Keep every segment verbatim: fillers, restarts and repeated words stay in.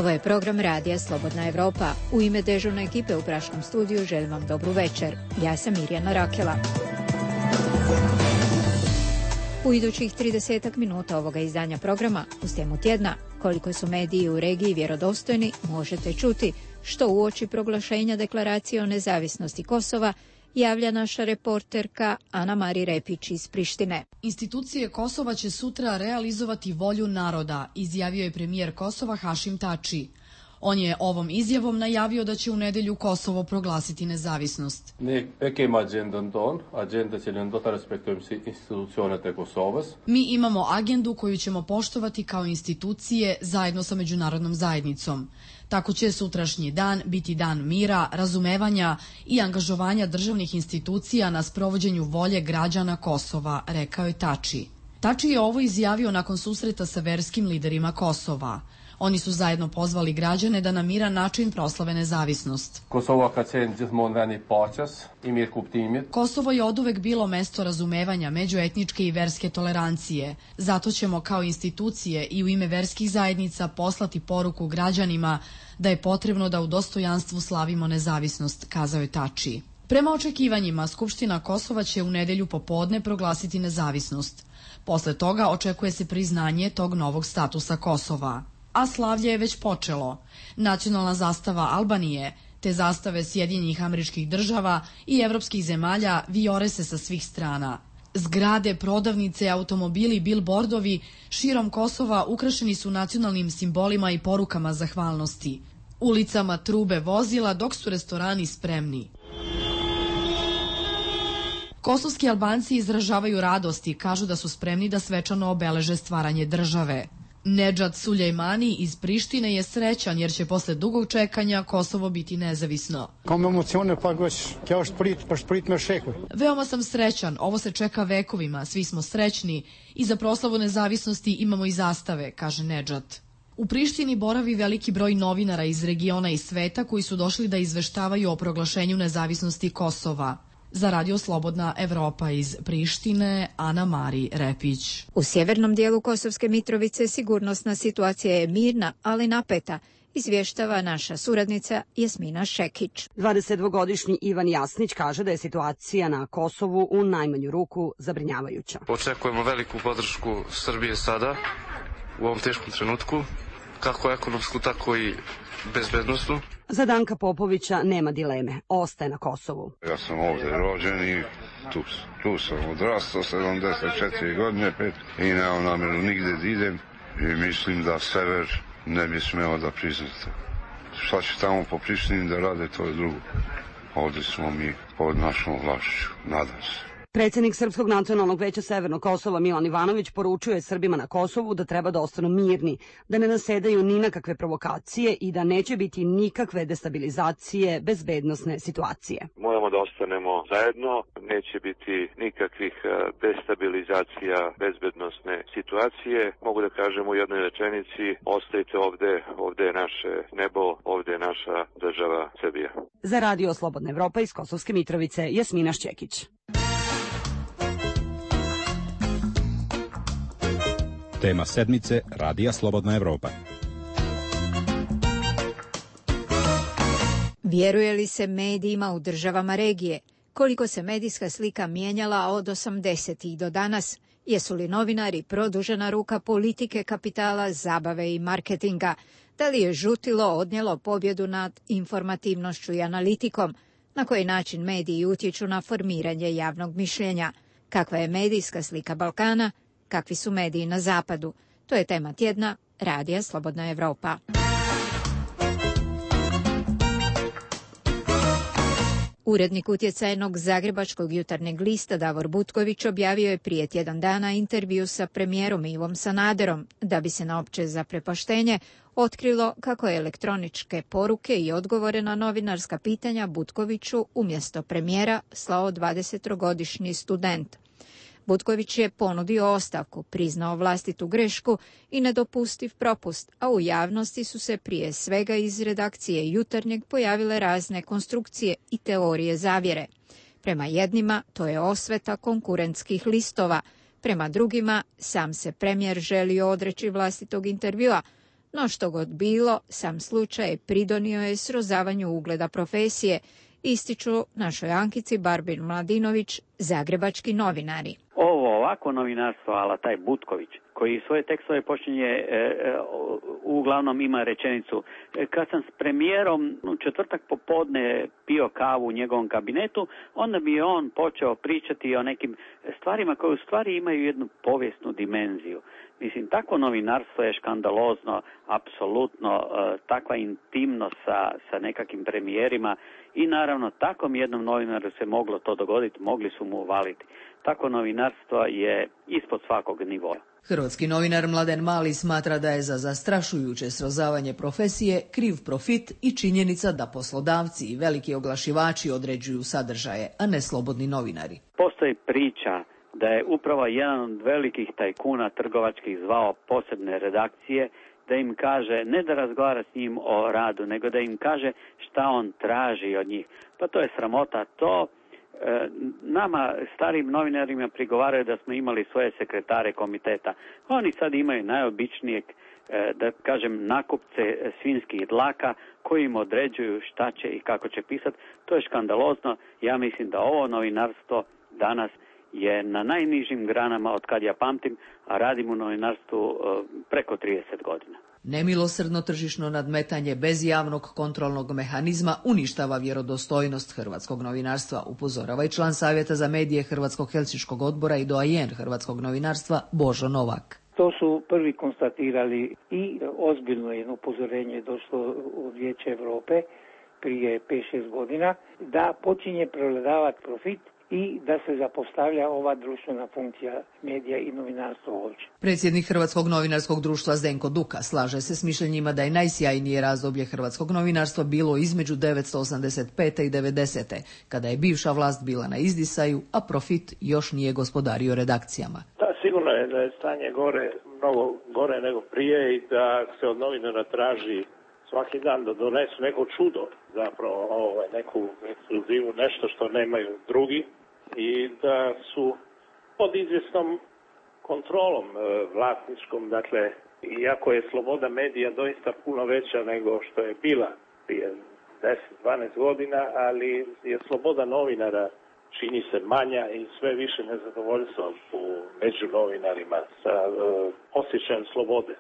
Ovo je program Radija Slobodna Evropa. U ime dežurne ekipe u Praškom studiju želim vam dobru večer. Ja sam Mirjana Rakela. U idućih tridesetak minuta ovoga izdanja programa uz temu tjedna koliko su mediji u regiji vjerodostojni možete čuti što uoči proglašenja deklaracije o nezavisnosti Kosova javlja naša reporterka Ana-Mari Repić iz Prištine. Institucije Kosova će sutra realizovati volju naroda, izjavio je premijer Kosova Hašim Tači. On je ovom izjavom najavio da će u nedelju Kosovo proglasiti nezavisnost. Mi imamo agendu koju ćemo poštovati kao institucije zajedno sa međunarodnom zajednicom. Tako će sutrašnji dan biti dan mira, razumevanja i angažovanja državnih institucija na sprovođenju volje građana Kosova, rekao je Tači. Tači je ovo izjavio nakon susreta sa verskim liderima Kosova. Oni su zajedno pozvali građane da na miran način proslave nezavisnost. Kosovo je oduvek bilo mesto razumevanja međuetničke i verske tolerancije. Zato ćemo kao institucije i u ime verskih zajednica poslati poruku građanima da je potrebno da u dostojanstvu slavimo nezavisnost, kazao je Tači. Prema očekivanjima, Skupština Kosova će u nedelju popodne proglasiti nezavisnost. Posle toga očekuje se priznanje tog novog statusa Kosova. A slavlje je već počelo. Nacionalna zastava Albanije, te zastave Sjedinjenih Američkih Država i evropskih zemalja vijore se sa svih strana. Zgrade, prodavnice, automobili, bilbordovi širom Kosova ukrašeni su nacionalnim simbolima i porukama zahvalnosti. Ulicama trube vozila dok su restorani spremni. Kosovski Albanci izražavaju radost i kažu da su spremni da svečano obeleže stvaranje države. Nedžad Sulejmani iz Prištine je srećan jer će posle dugog čekanja Kosovo biti nezavisno. Veoma sam srećan, ovo se čeka vekovima, svi smo srećni i za proslavu nezavisnosti imamo i zastave, kaže Nedžad. U Prištini boravi veliki broj novinara iz regiona i sveta koji su došli da izveštavaju o proglašenju nezavisnosti Kosova. Za Radio Slobodna Evropa iz Prištine, Ana-Mari Repić. U sjevernom dijelu Kosovske Mitrovice sigurnosna situacija je mirna, ali napeta, izvještava naša suradnica Jasmina Šekić. dvadesetdvogodišnji Ivan Jasnić kaže da je situacija na Kosovu u najmanju ruku zabrinjavajuća. Očekujemo veliku podršku Srbije sada, u ovom teškom trenutku, kako ekonomsku, tako i bezbednostnu. Za Danka Popovića nema dileme, ostaje na Kosovu. Ja sam ovdje rođen i tu, tu sam odrastao, sedamdeset četiri godine pet, i nemam namjeru nigde da idem i mislim da sever ne bi smeo da priznate. Šta će tamo po Prištini da rade, to je drugo. Ovdje smo mi pod našom vlašću, nadam se. Predsjednik Srpskog nacionalnog veća Severnog Kosova Milan Ivanović poručuje Srbima na Kosovu da treba da ostanu mirni, da ne nasedaju ni na kakve provokacije i da neće biti nikakve destabilizacije bezbednosne situacije. Moramo da ostanemo zajedno, neće biti nikakvih destabilizacija bezbednosne situacije. Mogu da kažem u jednoj rečenici, ostajte ovde, ovde je naše nebo, ovde je naša država Srbija. Za Radio Slobodna Evropa iz Kosovske Mitrovice, Jasmina Šćekić. Tema sedmice Radija Slobodna Evropa. Vjeruje li se medijima u državama regije? Koliko se medijska slika mijenjala od osamdesetih do danas? Jesu li novinari produžena ruka politike, kapitala, zabave i marketinga? Da li je žutilo odnijelo pobjedu nad informativnošću i analitikom? Na koji način mediji utječu na formiranje javnog mišljenja? Kakva je medijska slika Balkana? Kakvi su mediji na zapadu? To je tema tjedna Radija Slobodna Evropa. Urednik utjecajnog zagrebačkog jutarnjeg lista Davor Butković objavio je prije tjedan dana intervju sa premijerom Ivom Sanaderom, da bi se na opće zaprepaštenje otkrilo kako je elektroničke poruke i odgovore na novinarska pitanja Butkoviću umjesto premijera slao dvadesetogodišnji student. Butković je ponudio ostavku, priznao vlastitu grešku i nedopustiv propust, a u javnosti su se prije svega iz redakcije Jutarnjeg pojavile razne konstrukcije i teorije zavjere. Prema jednima to je osveta konkurentskih listova, prema drugima sam se premijer želio odreći vlastitog intervjua, No što god bilo, sam slučaj pridonio je srozavanju ugleda profesije, ističu našoj Ankici Barbin Mladinović, zagrebački novinari. Ovo ovako novinarstvo, ala taj Butković, koji svoje tekstove počinje, e, e, uglavnom ima rečenicu: kad sam s premijerom u četvrtak popodne pio kavu u njegovom kabinetu, onda bi on počeo pričati o nekim stvarima koje u stvari imaju jednu povijesnu dimenziju. Mislim, takvo novinarstvo je škandalozno, apsolutno, e, takva intimnost sa, sa nekakvim premijerima i naravno takvom jednom novinaru se moglo to dogoditi, mogli su mu uvaliti. Takvo novinarstvo je ispod svakog nivoa. Hrvatski novinar Mladen Mali smatra da je za zastrašujuće srozavanje profesije kriv profit i činjenica da poslodavci i veliki oglašivači određuju sadržaje, a ne slobodni novinari. Postoji priča da je upravo jedan od velikih tajkuna trgovačkih zvao posebne redakcije da im kaže ne da razgovara s njim o radu, nego da im kaže šta on traži od njih. Pa to je sramota. To e, nama, starim novinarima, prigovaraju da smo imali svoje sekretare komiteta. Oni sad imaju najobičnijeg, e, da kažem, nakupce svinjskih dlaka koji im određuju šta će i kako će pisati. To je škandalozno. Ja mislim da ovo novinarstvo danas je na najnižim granama od kad ja pamtim, a radim u novinarstvu preko trideset godina. Nemilosrdno tržišno nadmetanje bez javnog kontrolnog mehanizma uništava vjerodostojnost hrvatskog novinarstva, upozorava i član Savjeta za medije Hrvatskog helsinškog odbora i doajen hrvatskog novinarstva Božo Novak. To su prvi konstatirali i ozbiljno jedno upozorenje je došlo od Vijeća Europe prije pet šest godina, da počinje prevladavati profit i da se zapostavlja ova društvena funkcija medija i novinarstva uopće. Predsjednik Hrvatskog novinarskog društva Zdenko Duka slaže se s mišljenjima da je najsjajnije razdoblje hrvatskog novinarstva bilo između devetsto osamdeset pete i devedesete kada je bivša vlast bila na izdisaju, a profit još nije gospodario redakcijama. Da, sigurno je da je stanje gore, mnogo gore nego prije i da se od novinara traži svaki dan da donesu neko čudo, zapravo ovaj, neku ekskluzivu, nešto što nemaju drugi, i da su pod izvjesnom kontrolom e, vlasničkom. Dakle, iako je sloboda medija doista puno veća nego što je bila prije deset dvanaest godina, ali je sloboda novinara čini se manja i sve više nezadovoljstva u među novinarima sa e, osjećajem slobode.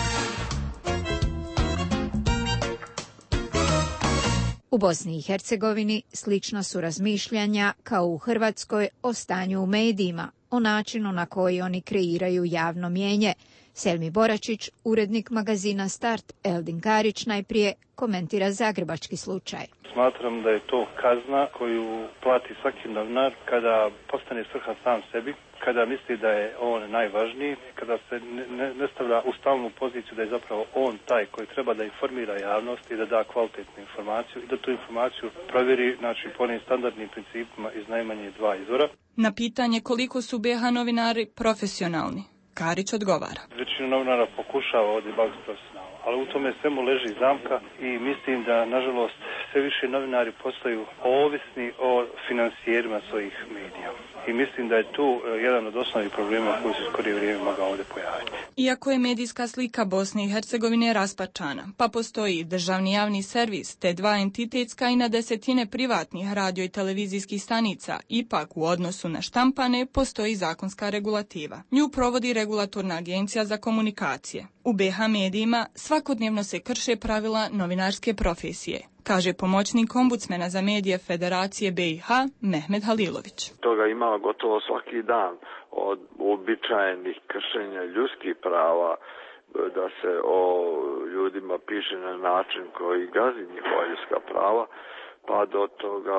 U Bosni i Hercegovini slična su razmišljanja kao u Hrvatskoj o stanju u medijima, o načinu na koji oni kreiraju javno mnijenje. Selmi Boračić, urednik magazina Start, Eldin Karić najprije komentira zagrebački slučaj. Smatram da je to kazna koju plati svaki novinar kada postane svrha sam sebi, kada misli da je on najvažniji, kada se ne, ne stavlja u stalnu poziciju da je zapravo on taj koji treba da informira javnost i da da kvalitetnu informaciju i da tu informaciju provjeri, znači, po onim standardnim principima iz najmanje dva izvora. Na pitanje koliko su B H novinari profesionalni, Karić odgovara. Većina novinara pokušava ovdje baviti profesionalno, ali u tome svemu leži zamka i mislim da, nažalost, sve više novinari postaju ovisni o finansijerima svojih medija. I mislim da je tu jedan od osnovnih problema koji se skorije vrijeme mogao ovdje pojaviti. Iako je medijska slika Bosne i Hercegovine raspačana, pa postoji državni javni servis te dva entitetska i na desetine privatnih radio i televizijskih stanica, ipak u odnosu na štampane postoji zakonska regulativa. Nju provodi Regulatorna agencija za komunikacije. U B H medijima svakodnevno se krše pravila novinarske profesije, kaže pomoćnik ombudsmena za medije Federacije B i H Mehmed Halilović. Toga ima gotovo svaki dan, od uobičajenih kršenja ljudskih prava, da se o ljudima piše na način koji gazi njihova ljudska prava, pa do toga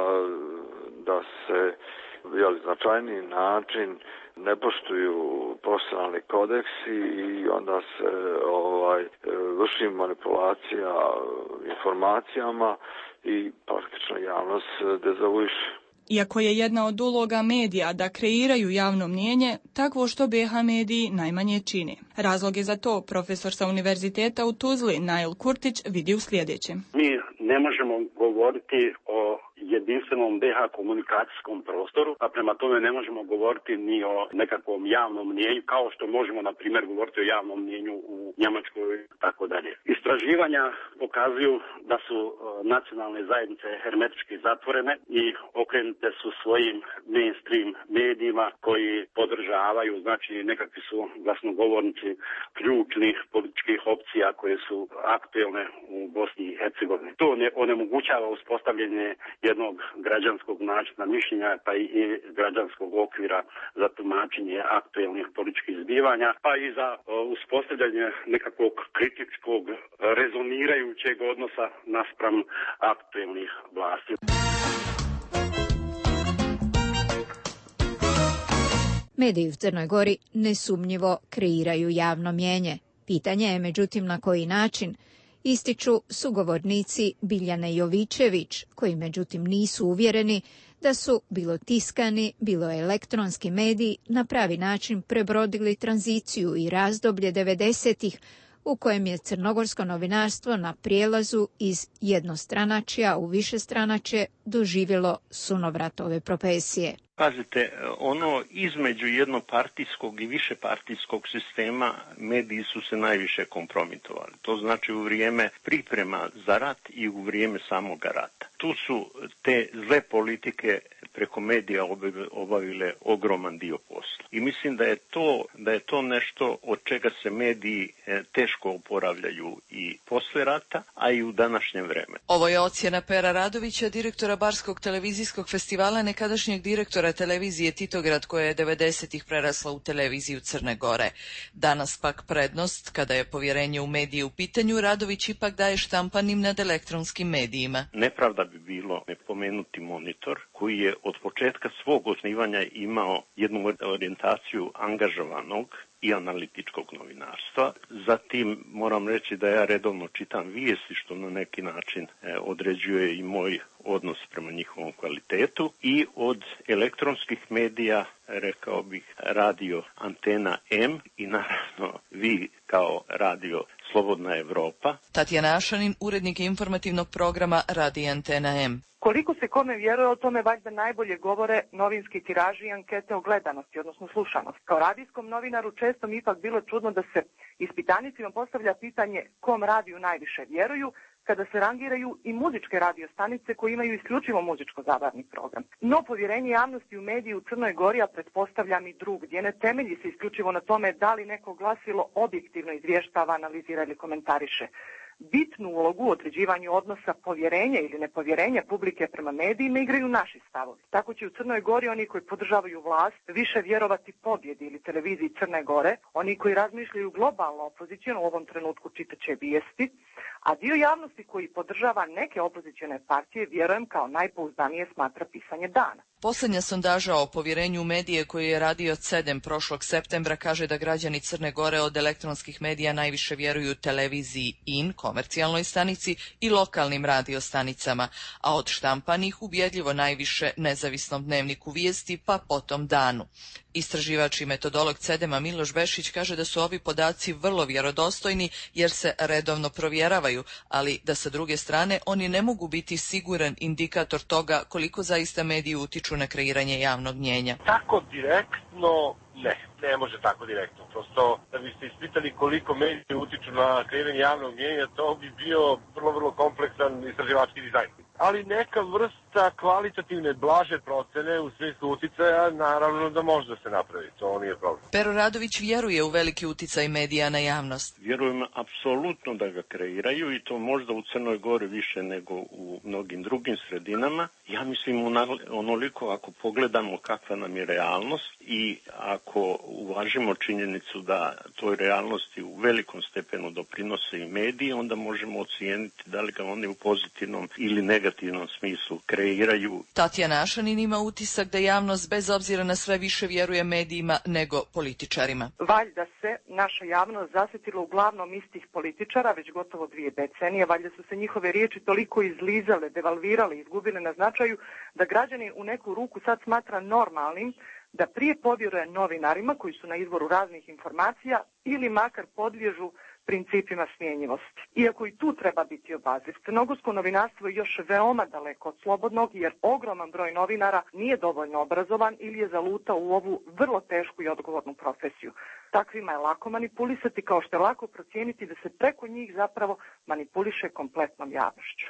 da se jeli, značajniji način ne poštuju profesionalni kodeksi i onda se ovaj, vrši manipulacija informacijama i praktično javnost dezavuiše. Iako je jedna od uloga medija da kreiraju javno mnijenje, takvo što B H mediji najmanje čini. Razlog je za to profesor sa univerziteta u Tuzli, Nail Kurtić, vidi u sljedećem. Mi ne možemo govoriti o jedinstvenom B H komunikacijskom prostoru, a prema tome ne možemo govoriti ni o nekakvom javnom mnijenju, kao što možemo, na primjer, govoriti o javnom mnijenju u Njemačkoj i tako dalje. Istraživanja pokazuju da su nacionalne zajednice hermetički zatvorene i okrenute su svojim mainstream medijima koji podržavaju, znači nekakvi su glasnogovornici ključnih političkih opcija koje su aktuelne u Bosni i Hercegovini. To ne onemogućava uspostavljanje jednog građanskog načina mišljenja, pa i građanskog okvira za tumačenje aktuelnih političkih zbivanja, pa i za uspostavljanje nekakvog kritičkog, rezonirajućeg odnosa naspram aktuelnih vlasti. Mediji u Crnoj Gori nesumnjivo kreiraju javno mnijenje. Pitanje je međutim na koji način, ističu sugovornici Biljane Jovićević, koji međutim nisu uvjereni da su bilo tiskani, bilo elektronski mediji na pravi način prebrodili tranziciju i razdoblje devedesetih u kojem je crnogorsko novinarstvo na prijelazu iz jednostranačja u višestranačje doživjelo sunovrat ove profesije. Pazite, ono između jednopartijskog i višepartijskog sistema mediji su se najviše kompromitovali. To znači u vrijeme priprema za rat i u vrijeme samoga rata. Tu su te zle politike preko medija obavile ogroman dio posla. I mislim da je to, da je to nešto od čega se mediji teško oporavljaju i posle rata, a i u današnjem vremenu. Ovo je ocjena Pera Radovića, direktora Barskog televizijskog festivala, nekadašnjeg direktora televizije Titograd, koja je devedesetih prerasla u televiziju Crne Gore. Danas pak prednost, kada je povjerenje u medije u pitanju, Radović ipak daje štampanim nad elektronskim medijima. Nepravda bi bilo ne pomenuti Monitor, koji je od početka svog osnivanja imao jednu orijentaciju angažovanog i analitičkog novinarstva. Zatim moram reći da ja redovno čitam vijesti, što na neki način e, određuje i moj odnos prema njihovom kvalitetu. I od elektronskih medija, rekao bih, radio Antena M i naravno vi kao radio Slobodna Evropa. Tatjana Ašanin, urednik informativnog programa Radio Antena M. Koliko se kome vjeruje, o tome valjda najbolje govore novinski tiraži i ankete o gledanosti, odnosno slušanosti. Kao radijskom novinaru često mi ipak bilo čudno da se ispitanicima postavlja pitanje kom radiju najviše vjeruju, kada se rangiraju i muzičke radiostanice koje imaju isključivo muzičko-zabavni program. No povjerenje javnosti u mediji u Crnoj Gori, a pretpostavljam i drugdje, ne temelji se isključivo na tome da li neko glasilo objektivno izvještava, analizira ili komentariše. Bitnu ulogu u određivanju odnosa povjerenja ili nepovjerenja publike prema medijima igraju naši stavovi. Tako će u Crnoj Gori oni koji podržavaju vlast više vjerovati pobjedi ili televiziji Crne Gore, oni koji razmišljaju globalno opozicijno u ovom trenutku čitaće vijesti, a dio javnosti koji podržava neke opozicione partije, vjerujem, kao najpouzdanije smatra pisanje dana. Posljednja sondaža o povjerenju u medije koju je radio C E D E M prošlog septembra kaže da građani Crne Gore od elektronskih medija najviše vjeruju televiziji I N, komercijalnoj stanici, i lokalnim radiostanicama, a od štampanih ubjedljivo najviše nezavisnom dnevniku vijesti, pa potom Danu. Istraživač i metodolog C E D E M-a Miloš Bešić kaže da su ovi podaci vrlo vjerodostojni jer se redovno provjeravaju, ali da sa druge strane oni ne mogu biti siguran indikator toga koliko zaista mediji utiču na kreiranje javnog mnijenja. Tako direktno ne, ne može tako direktno. Prosto da biste ispitali koliko mediji utiču na kreiranje javnog mnijenja, to bi bio vrlo, vrlo kompleksan istraživački dizajn. Ali neka vrsta kvalitativne blaže procene u smislu uticaja naravno da može da se napravi, to nije problem. Pero Radović vjeruje u veliki uticaj medija na javnost. Vjerujem apsolutno da ga kreiraju i to možda u Crnoj Gori više nego u mnogim drugim sredinama. Ja mislim onoliko ako pogledamo kakva nam je realnost i ako uvažimo činjenicu da toj realnosti u velikom stepenu doprinose i mediji, onda možemo ocijeniti da li ga oni u pozitivnom ili negativnom smislu kreiraju. Tatjana Ašanin ima utisak da javnost bez obzira na sve više vjeruje medijima nego političarima. Valjda se naša javnost zasjetila uglavnom istih političara već gotovo dvije decenije. Valjda su se njihove riječi toliko izlizale, devalvirale, izgubile na značaju da građani u neku ruku sad smatra normalnim da prije povjeruje novinarima koji su na izvoru raznih informacija ili makar podliježu principima smjenjivosti. Iako i tu treba biti obazriv, crnogorsko novinarstvo je još veoma daleko od slobodnog, jer ogroman broj novinara nije dovoljno obrazovan ili je zalutao u ovu vrlo tešku i odgovornu profesiju. Takvima je lako manipulisati, kao što je lako procijeniti da se preko njih zapravo manipuliše kompletnom javnošću.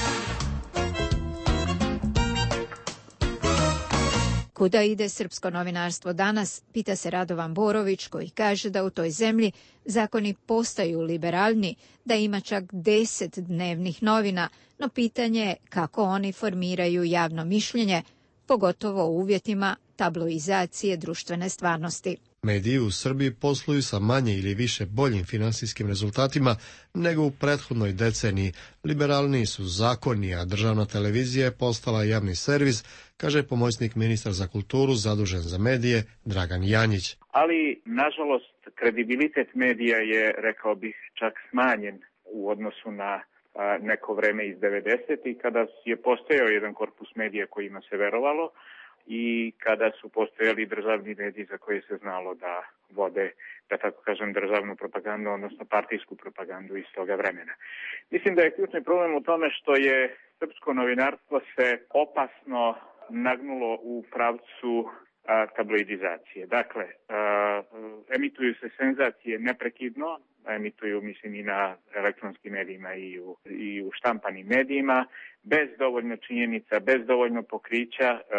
Kuda ide srpsko novinarstvo danas, pita se Radovan Borović, koji kaže da u toj zemlji zakoni postaju liberalni, da ima čak deset dnevnih novina, no pitanje je kako oni formiraju javno mišljenje, pogotovo u uvjetima tabloizacije društvene stvarnosti. Mediji u Srbiji posluju sa manje ili više boljim finansijskim rezultatima nego u prethodnoj deceniji. Liberalniji su zakoni, a državna televizija je postala javni servis, kaže pomoćnik ministra za kulturu zadužen za medije Dragan Janjić. Ali, nažalost, kredibilitet medija je, rekao bih, čak smanjen u odnosu na a, neko vreme iz devedesetih kada je postojao jedan korpus medija kojima se verovalo i kada su postojali državni mediji za koje se znalo da vode, da tako kažem, državnu propagandu, odnosno partijsku propagandu iz toga vremena. Mislim da je ključni problem u tome što je srpsko novinarstvo se opasno nagnulo u pravcu a, tabloidizacije. Dakle, a, emituju se senzacije neprekidno, emituju, mislim, i na elektronskim medijima i u, i u štampanim medijima, bez dovoljno činjenica, bez dovoljno pokrića. E,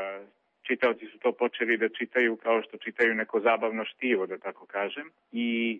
čitaoci su to počeli da čitaju kao što čitaju neko zabavno štivo, da tako kažem. I e,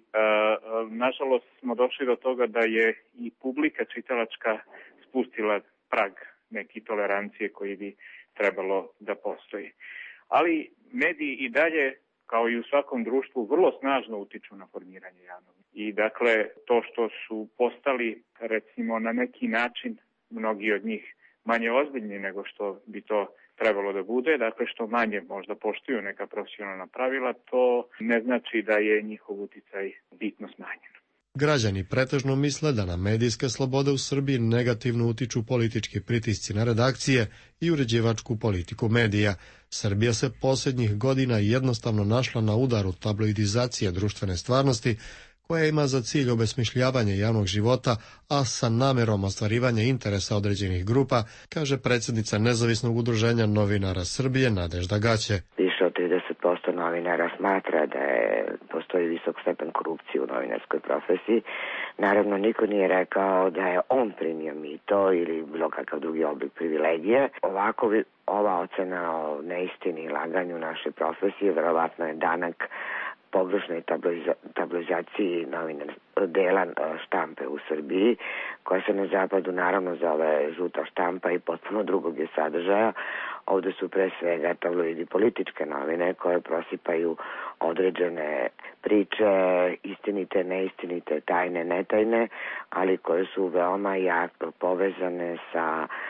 nažalost smo došli do toga da je i publika čitalačka spustila prag neki tolerancije koji bi trebalo da postoji. Ali mediji i dalje, kao i u svakom društvu, vrlo snažno utiču na formiranje javnog. I dakle, to što su postali, recimo, na neki način, mnogi od njih manje ozbiljni nego što bi to trebalo da bude, dakle što manje možda poštuju neka profesionalna pravila, to ne znači da je njihov uticaj bitno smanjen. Građani pretežno misle da na medijske slobode u Srbiji negativno utiču politički pritisci na redakcije i uređivačku politiku medija. Srbija se posljednjih godina jednostavno našla na udaru tabloidizacije društvene stvarnosti, koja ima za cilj obesmišljavanje javnog života, a sa namerom ostvarivanja interesa određenih grupa, kaže predsjednica Nezavisnog udruženja novinara Srbije Nadežda Gaće. Više od trideset posto novinara smatra da je, postoji visok stepen korupcije u novinarskoj profesiji. Naravno, niko nije rekao da je on primio mito ili bilo kakav drugi oblik privilegije. Ovako, ova ocena o neistini i laganju naše profesije verovatno je danak pogrešnoj tabloizaciji novinar dela štampe u Srbiji, koja se na zapadu naravno zove žuta štampa i potpuno drugog je sadržaja. Ovde su pre svega tabloidi političke novine koje prosipaju određene priče, istinite, neistinite, tajne, netajne, ali koje su veoma jako povezane sa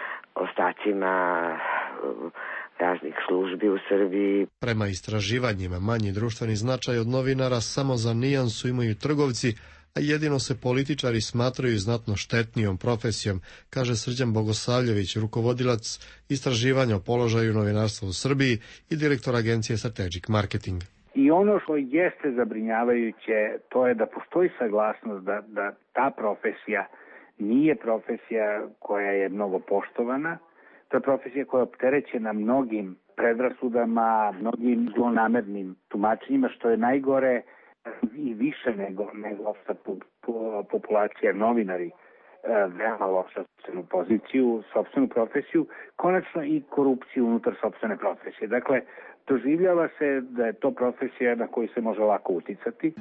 ostacima raznih službi u Srbiji. Prema istraživanjima manji društveni značaj od novinara samo za nijansu imaju trgovci, a jedino se političari smatraju znatno štetnijom profesijom, kaže Srđan Bogosavljević, rukovodilac istraživanja o položaju novinarstva u Srbiji i direktor agencije Strategic Marketing. I ono što jeste zabrinjavajuće, to je da postoji saglasnost da, da ta profesija nije profesija koja je mnogo poštovana. To je profesija koja je opterećena mnogim predrasudama, mnogim zlonamernim tumačenjima, što je najgore i više nego, nego opšta populacija, novinari veoma loša sopstvenu poziciju, sopstvenu profesiju, konačno i korupciju unutar sopstvene profesije. Dakle, doživljava se da je to profesija na koju se može lako uticati.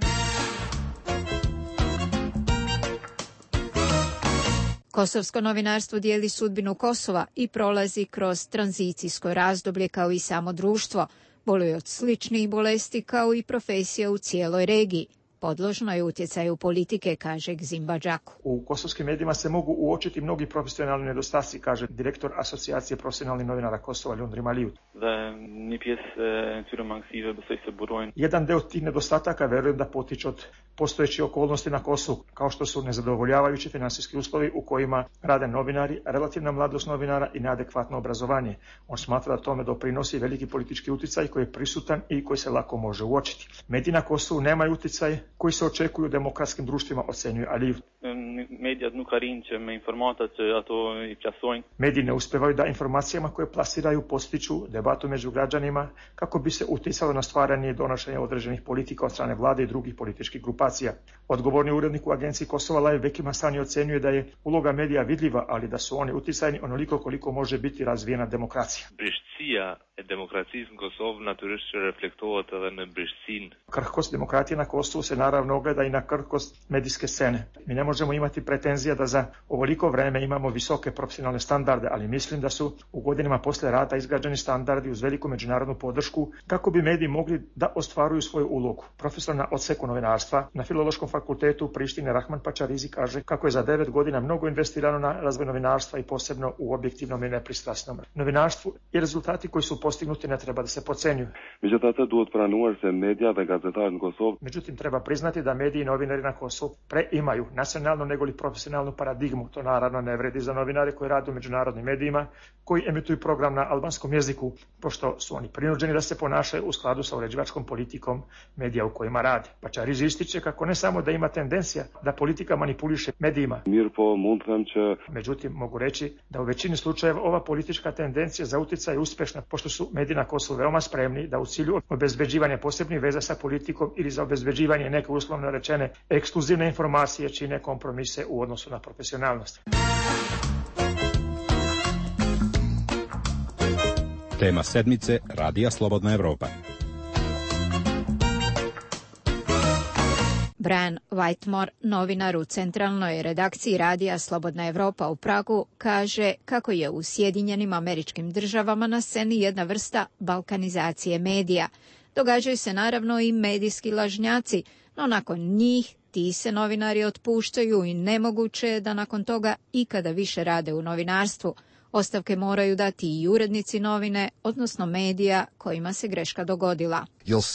Kosovsko novinarstvo dijeli sudbinu Kosova i prolazi kroz tranzicijsko razdoblje kao i samo društvo. Boluje od sličnih bolesti kao i profesija u cijeloj regiji. podložno je utjecaju politike, kaže Gzimba Đaku. U kosovskim medijima se mogu uočiti mnogi profesionalni nedostaci, kaže direktor Asocijacije profesionalnih novinara Kosova Lundri Malijut. Jedan deo tih nedostataka verujem da potiče od postojećih okolnosti na Kosovu, kao što su nezadovoljavajući finansijski uslovi u kojima rade novinari, relativna mladost novinara i neadekvatno obrazovanje. On smatra da tome doprinosi veliki politički utjecaj koji je prisutan i koji se lako može uočiti. Mediji na Kosovu nemaju utjecaj koji se očekuju u demokratskim društvima, ocenjuje Alijev. Mediji ne uspevaju da informacijama koje plasiraju postiču debatu među građanima kako bi se utjecalo na stvaranje i donošenje određenih politika od strane vlade i drugih političkih grupacija. Odgovorni urednik u agenciji Kosova Lajev Veki Masani ocenjuje da je uloga medija vidljiva, ali da su oni utjecajni onoliko koliko može biti razvijena demokracija. Krhkost demokratije na Kosovu se naravno ogleda i na krhkost medijske scene. Mi ne možemo imati pretenzija da za ovoliko vreme imamo visoke profesionalne standarde, ali mislim da su u godinama posle rata izgrađeni standardi uz veliku međunarodnu podršku kako bi mediji mogli da ostvaruju svoju ulogu. Profesor na odseku novinarstva na Filološkom fakultetu u Prištini Rahman Pačarizi kaže kako je za devet godina mnogo investirano na razvoj novinarstva i posebno u objektivnom i nepristrasnom novinarstvu i rezultati koji su postignuti ne treba da se podcenjuju. Međutim, treba priznati da mediji i novinari na Kosovu pre imaju nacionalnu nego li profesionalnu paradigmu. To naravno ne vredi za novinare koji rade u međunarodnim medijima, koji emituju program na albanskom jeziku, pošto su oni prinuđeni da se ponašaju u skladu sa uređivačkom politikom medija u kojima rade. Pačarizi ističe kako ne samo da ima tendencija da politika manipuliše medijima, međutim mogu reći da u većini slučajeva ova politička tendencija za utjecaj je uspešna, pošto su mediji na Kosovu veoma spremni da u cilju obezbeđivanja posebnih veza sa politikom ili za obezbeđivanje neke uslovno rečene ekskluzivne informacije čine kompromise u odnosu na profesionalnost. Tema sedmice Radija Slobodna Evropa. Brian Whitemore, novinar u centralnoj redakciji Radija Slobodna Evropa u Pragu, kaže kako je u Sjedinjenim Američkim Državama na sceni jedna vrsta balkanizacije medija. Događaju se naravno i medijski lažnjaci, no nakon njih ti se novinari otpuštaju i nemoguće je da nakon toga ikada više rade u novinarstvu. Ostavke moraju dati i urednici novine, odnosno medija kojima se greška dogodila.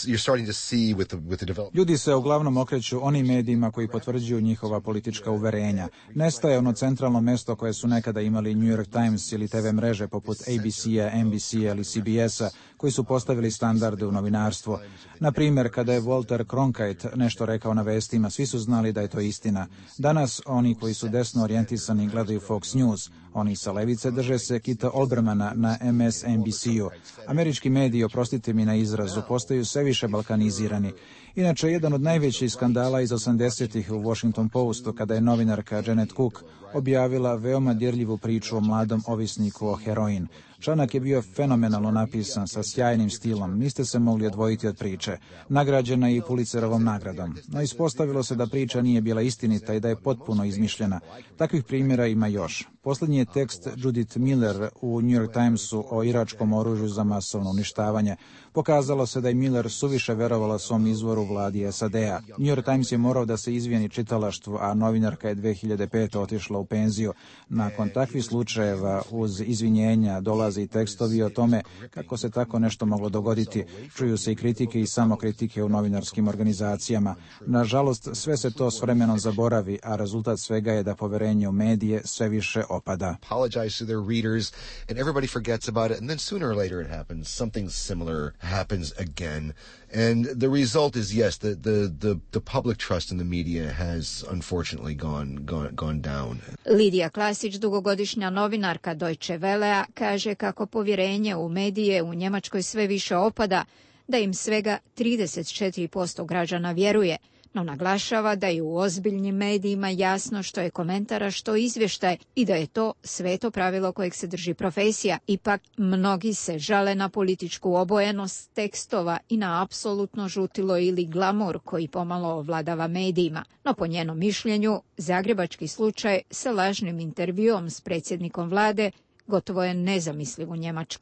Ljudi se uglavnom okreću onim medijima koji potvrđuju njihova politička uverenja. Nestaje ono centralno mesto koje su nekada imali New York Times ili te ve mreže poput A B C-a, N B C-a ili C B S-a koji su postavili standarde u novinarstvu. Na primjer, kada je Walter Cronkite nešto rekao na vestima, svi su znali da je to istina. Danas oni koji su desno orijentisani gledaju Fox News, oni sa levice drže se Kita Olbermana na M S N B C-u. Američki mediji, oprostite mi na izrazu, postaju sve više balkanizirani. Inače, jedan od najvećih skandala iz osamdesetih u Washington Postu, kada je novinarka Janet Cook objavila veoma dirljivu priču o mladom ovisniku o heroin. Članak je bio fenomenalno napisan, sa sjajnim stilom, niste se mogli odvojiti od priče. Nagrađena je i Pulitzerovom nagradom. No ispostavilo se da priča nije bila istinita i da je potpuno izmišljena. Takvih primjera ima još. Posljednji je tekst Judith Miller u New York Timesu o iračkom oružju za masovno uništavanje. Pokazalo se da je Miller suviše verovala svom izvoru vladi S A D-a. New York Times je morao da se izvijeni čitalaštvu, a novinarka je dve hiljade pete otišla u penziju. Nakon takvih slučajeva uz izvinjenja dolaze i tekstovi o tome kako se tako nešto moglo dogoditi. Čuju se i kritike i samokritike u novinarskim organizacijama. Nažalost, sve se to s vremenom zaboravi, a rezultat svega je da poverenje u medije sve više opada. Apologize to their readers and everybody forgets about it, and then sooner or later it happens. Something similar happens again. And the result is, yes, the, the, the, the public trust in the media has unfortunately gone, gone, gone down. Lidija Klasić, dugogodišnja novinarka Deutsche Wellea, kaže kako povjerenje u medije u Njemačkoj sve više opada, da im svega trideset četiri posto građana vjeruje, no naglašava da je u ozbiljnim medijima jasno što je komentar, a što izvještaj i da je to sveto pravilo kojeg se drži profesija. Ipak, mnogi se žale na političku obojenost tekstova i na apsolutno žutilo ili glamur koji pomalo ovladava medijima. No po njenom mišljenju, zagrebački slučaj sa lažnim intervjuom s predsjednikom vlade gotovo je nezamisliv u Njemačkoj.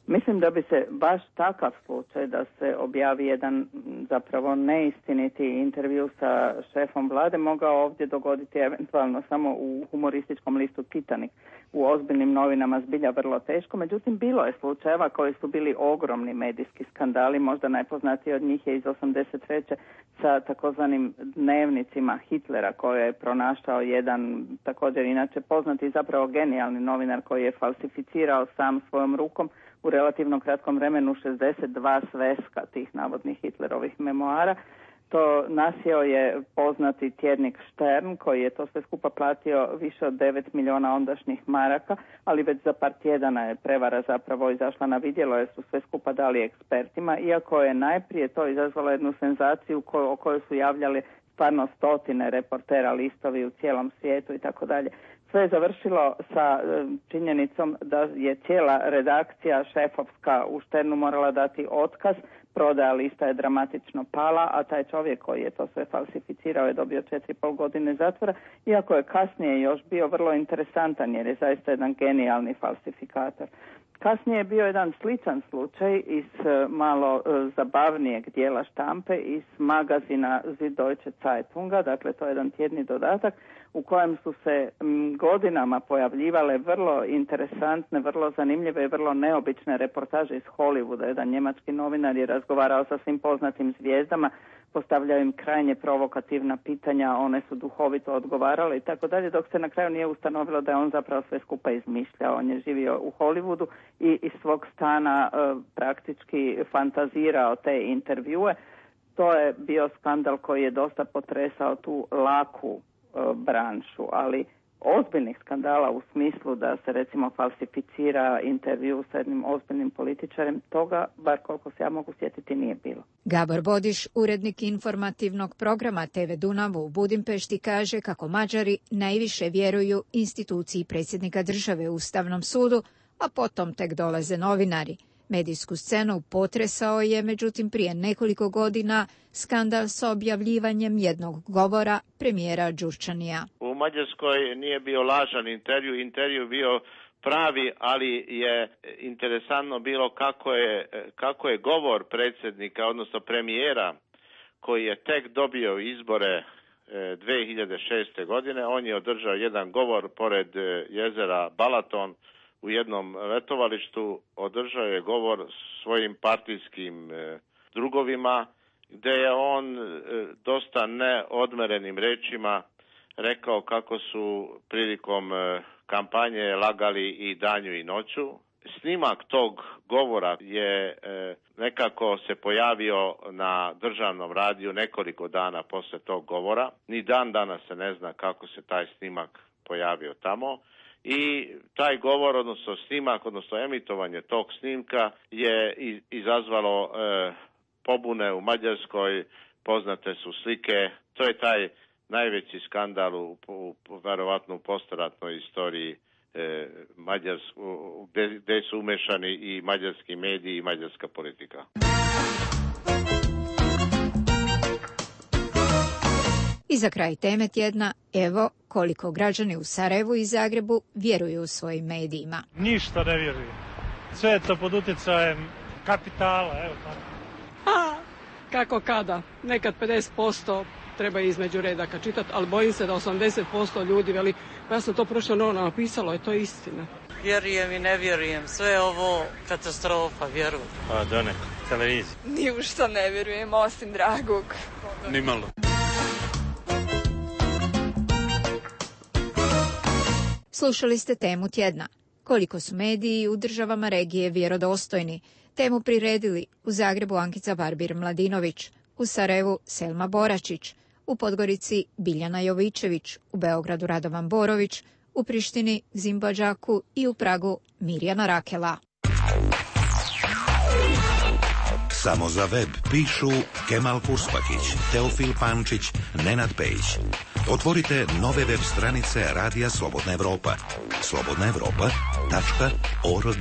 Mislim da bi se baš takav slučaj da se objavi jedan zapravo neistiniti intervju sa šefom vlade mogao ovdje dogoditi eventualno samo u humorističkom listu Titanik. U ozbiljnim novinama zbilja vrlo teško, međutim bilo je slučajeva koji su bili ogromni medijski skandali, možda najpoznatiji od njih je iz osamdeset treće sa takozvanim dnevnicima Hitlera koje je pronašao jedan također inače poznati zapravo genijalni novinar koji je falsificirao sam svojom rukom u relativno kratkom vremenu šezdeset dva sveska tih navodnih Hitlerovih memoara. To nasjeo je poznati tjednik Stern koji je to sve skupa platio više od devet milijuna ondašnjih maraka, ali već za par tjedana je prevara zapravo izašla na vidjelo jer su sve skupa dali ekspertima, iako je najprije to izazvalo jednu senzaciju ko, o kojoj su javljali stvarno stotine reportera, listovi u cijelom svijetu i tako dalje. Sve je završilo sa činjenicom da je cijela redakcija šefovska u Šternu morala dati otkaz, prodaja lista je dramatično pala, a taj čovjek koji je to sve falsificirao je dobio četiri i pol godine zatvora, iako je kasnije još bio vrlo interesantan jer je zaista jedan genijalni falsifikator. Kasnije je bio jedan sličan slučaj iz malo zabavnijeg dijela štampe, iz magazina Süddeutsche Zeitunga, dakle to je jedan tjedni dodatak u kojem su se godinama pojavljivale vrlo interesantne, vrlo zanimljive i vrlo neobične reportaže iz Hollywooda. Jedan njemački novinar je razgovarao sa svim poznatim zvijezdama, postavljao im krajnje provokativna pitanja, one su duhovito odgovarale i tako dalje, dok se na kraju nije ustanovilo da je on zapravo sve skupa izmišljao. On je živio u Hollywoodu i iz svog stana e, praktički fantazirao te intervjue. To je bio skandal koji je dosta potresao tu laku e, branšu, ali ozbiljnih skandala u smislu da se recimo falsificira intervju s jednim ozbiljnim političarem, toga, bar koliko se ja mogu sjetiti, nije bilo. Gabor Bodiš, urednik informativnog programa te ve Dunav u Budimpešti, kaže kako Mađari najviše vjeruju instituciji predsjednika države u Ustavnom sudu, a potom tek dolaze novinari. Medijsku scenu potresao je, međutim, prije nekoliko godina skandal sa objavljivanjem jednog govora premijera Đurčanija. U Mađarskoj nije bio lažan intervju, intervju bio pravi, ali je interesantno bilo kako je, kako je govor predsjednika, odnosno premijera, koji je tek dobio izbore dvije hiljade šeste. godine, on je održao jedan govor pored jezera Balaton, u jednom letovalištu, održao je govor svojim partijskim e, drugovima, gdje je on e, dosta neodmerenim rečima rekao kako su prilikom e, kampanje lagali i danju i noću. Snimak tog govora je e, nekako se pojavio na državnom radiju nekoliko dana poslije tog govora. Ni dan danas se ne zna kako se taj snimak pojavio tamo. I taj govor, odnosno snimak, odnosno emitovanje tog snimka je izazvalo e, pobune u Mađarskoj, poznate su slike. To je taj najveći skandal u, u, u verovatno u postoratnoj istoriji e, Mađarsku, gdje, gdje su umešani i mađarski mediji i mađarska politika. I za kraj teme tjedna, evo koliko građani u Sarajevu i Zagrebu vjeruju svojim medijima. Ništa ne vjeruju. Sve je to pod utjecajem kapitala. Evo tako. A, kako kada? Nekad pedeset posto treba između redaka čitati, ali bojim se da osamdeset posto ljudi veli, pa ja sam to prošlo novno napisalo i to je istina. Vjerujem i ne vjerujem. Sve je ovo katastrofa, vjerujem. Pa da ne, televizija. Ni u što ne vjerujem, osim dragog. Nimalo. Slušali ste temu tjedna. Koliko su mediji u državama regije vjerodostojni? Temu priredili u Zagrebu Ankica Barbir-Mladinović, u Sarajevu Selma Boračić, u Podgorici Biljana Jovičević, u Beogradu Radovan Borović, u Prištini Zimba Đaku i u Pragu Mirjana Rakela. Samo za web pišu Kemal Kurspakić, Teofil Pančić, Nenad Pejić. Otvorite nove web stranice Radija Slobodna Evropa. slobodna evropa tačka org.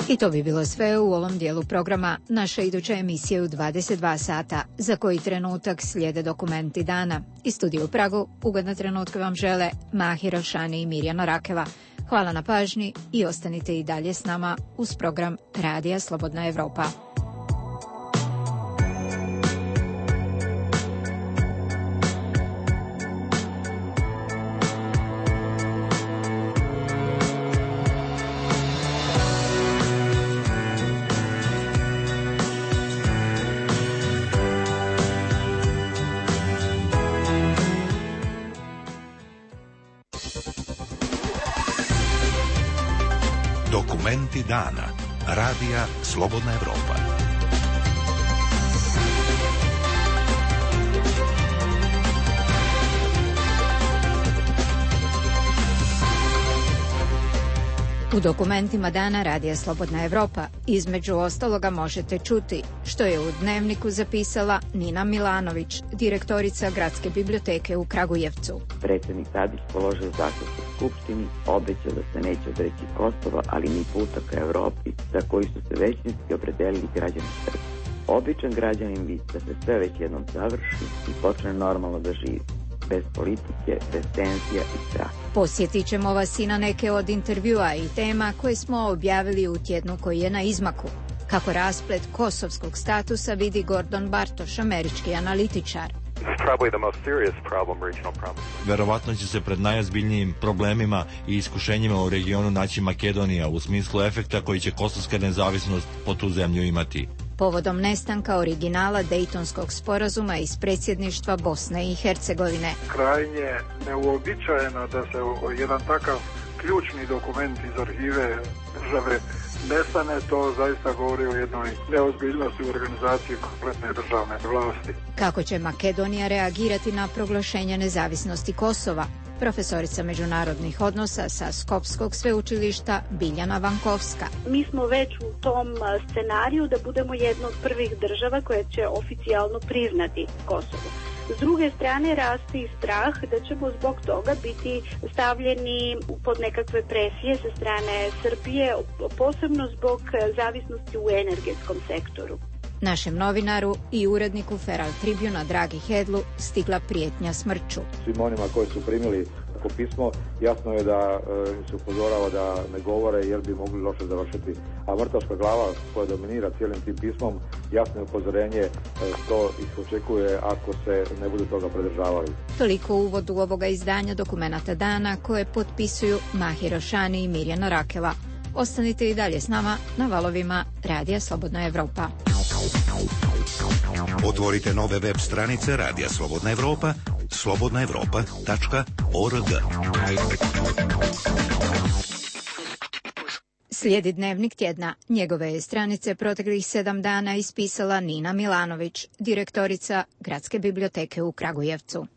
I to bi bilo sve u ovom dijelu programa. Naša iduća emisija u dvadeset dva sata, za koji trenutak slijede dokumenti dana. Iz studija u Pragu ugodne trenutke vam žele Mahir Ošani i Mirjana Rakeva. Hvala na pažnji i ostanite i dalje s nama uz program Radija Slobodna Evropa. Dokumenti dana. Radija Slobodna Evropa. U dokumentima dana Radija Slobodna Evropa između ostaloga možete čuti što je u Dnevniku zapisala Nina Milanović, direktorica Gradske biblioteke u Kragujevcu. Predsjednik Tadić položio zakletvu Skupštini, obećao da se neće odreći Kosova, ali ni puta ka Evropi, za koji su se većinski opredelili građani Srbije. Običan građanin vidi da se sve već jednom završi i počne normalno da živi. Bez politike, bez tenzija i straha. Posjetit ćemo vas i na neke od intervjua i tema koje smo objavili u tjednu koji je na izmaku. Kako rasplet kosovskog statusa vidi Gordon Bartoš, američki analitičar. Verovatno će se pred najozbiljnijim problemima i iskušenjima u regionu naći Makedonija u smislu efekta koji će kosovska nezavisnost po tu zemlju imati. Povodom nestanka originala Dejtonskog sporazuma iz predsjedništva Bosne i Hercegovine. Krajnje neuobičajeno da se jedan takav ključni dokument iz arhive države nestane, to zaista govori o jednoj neozbiljnosti u organizaciji kompletne državne vlasti. Kako će Makedonija reagirati na proglašenje nezavisnosti Kosova? Profesorica međunarodnih odnosa sa Skopskog sveučilišta Biljana Vankovska. Mi smo već u tom scenariju da budemo jedna od prvih država koja će oficijalno priznati Kosovo. S druge strane raste i strah da ćemo zbog toga biti stavljeni pod nekakve presije sa strane Srbije, posebno zbog zavisnosti u energetskom sektoru. Našem novinaru i uredniku Feral Tribuna Dragi Hedlu stigla prijetnja smrću. Svim onima koji su primili tako pismo, jasno je da e, se upozorava da ne govore jer bi mogli loše završiti. A mrtvačka glava koja dominira cijelim tim pismom, jasno je upozorenje e, što ih očekuje ako se ne budu toga pridržavali. Toliko u uvodu ovoga izdanja Dokumenata dana koje potpisuju Mahir Ošani i Mirjana Rakeva. Ostanite i dalje s nama na valovima Radija Slobodna Evropa. Otvorite nove web stranice Radija Slobodna Evropa, slobodna evropa tačka org. Slijedi Dnevnik tjedna. Njegove je stranice proteklih sedam dana ispisala Nina Milanović, direktorica Gradske biblioteke u Kragujevcu.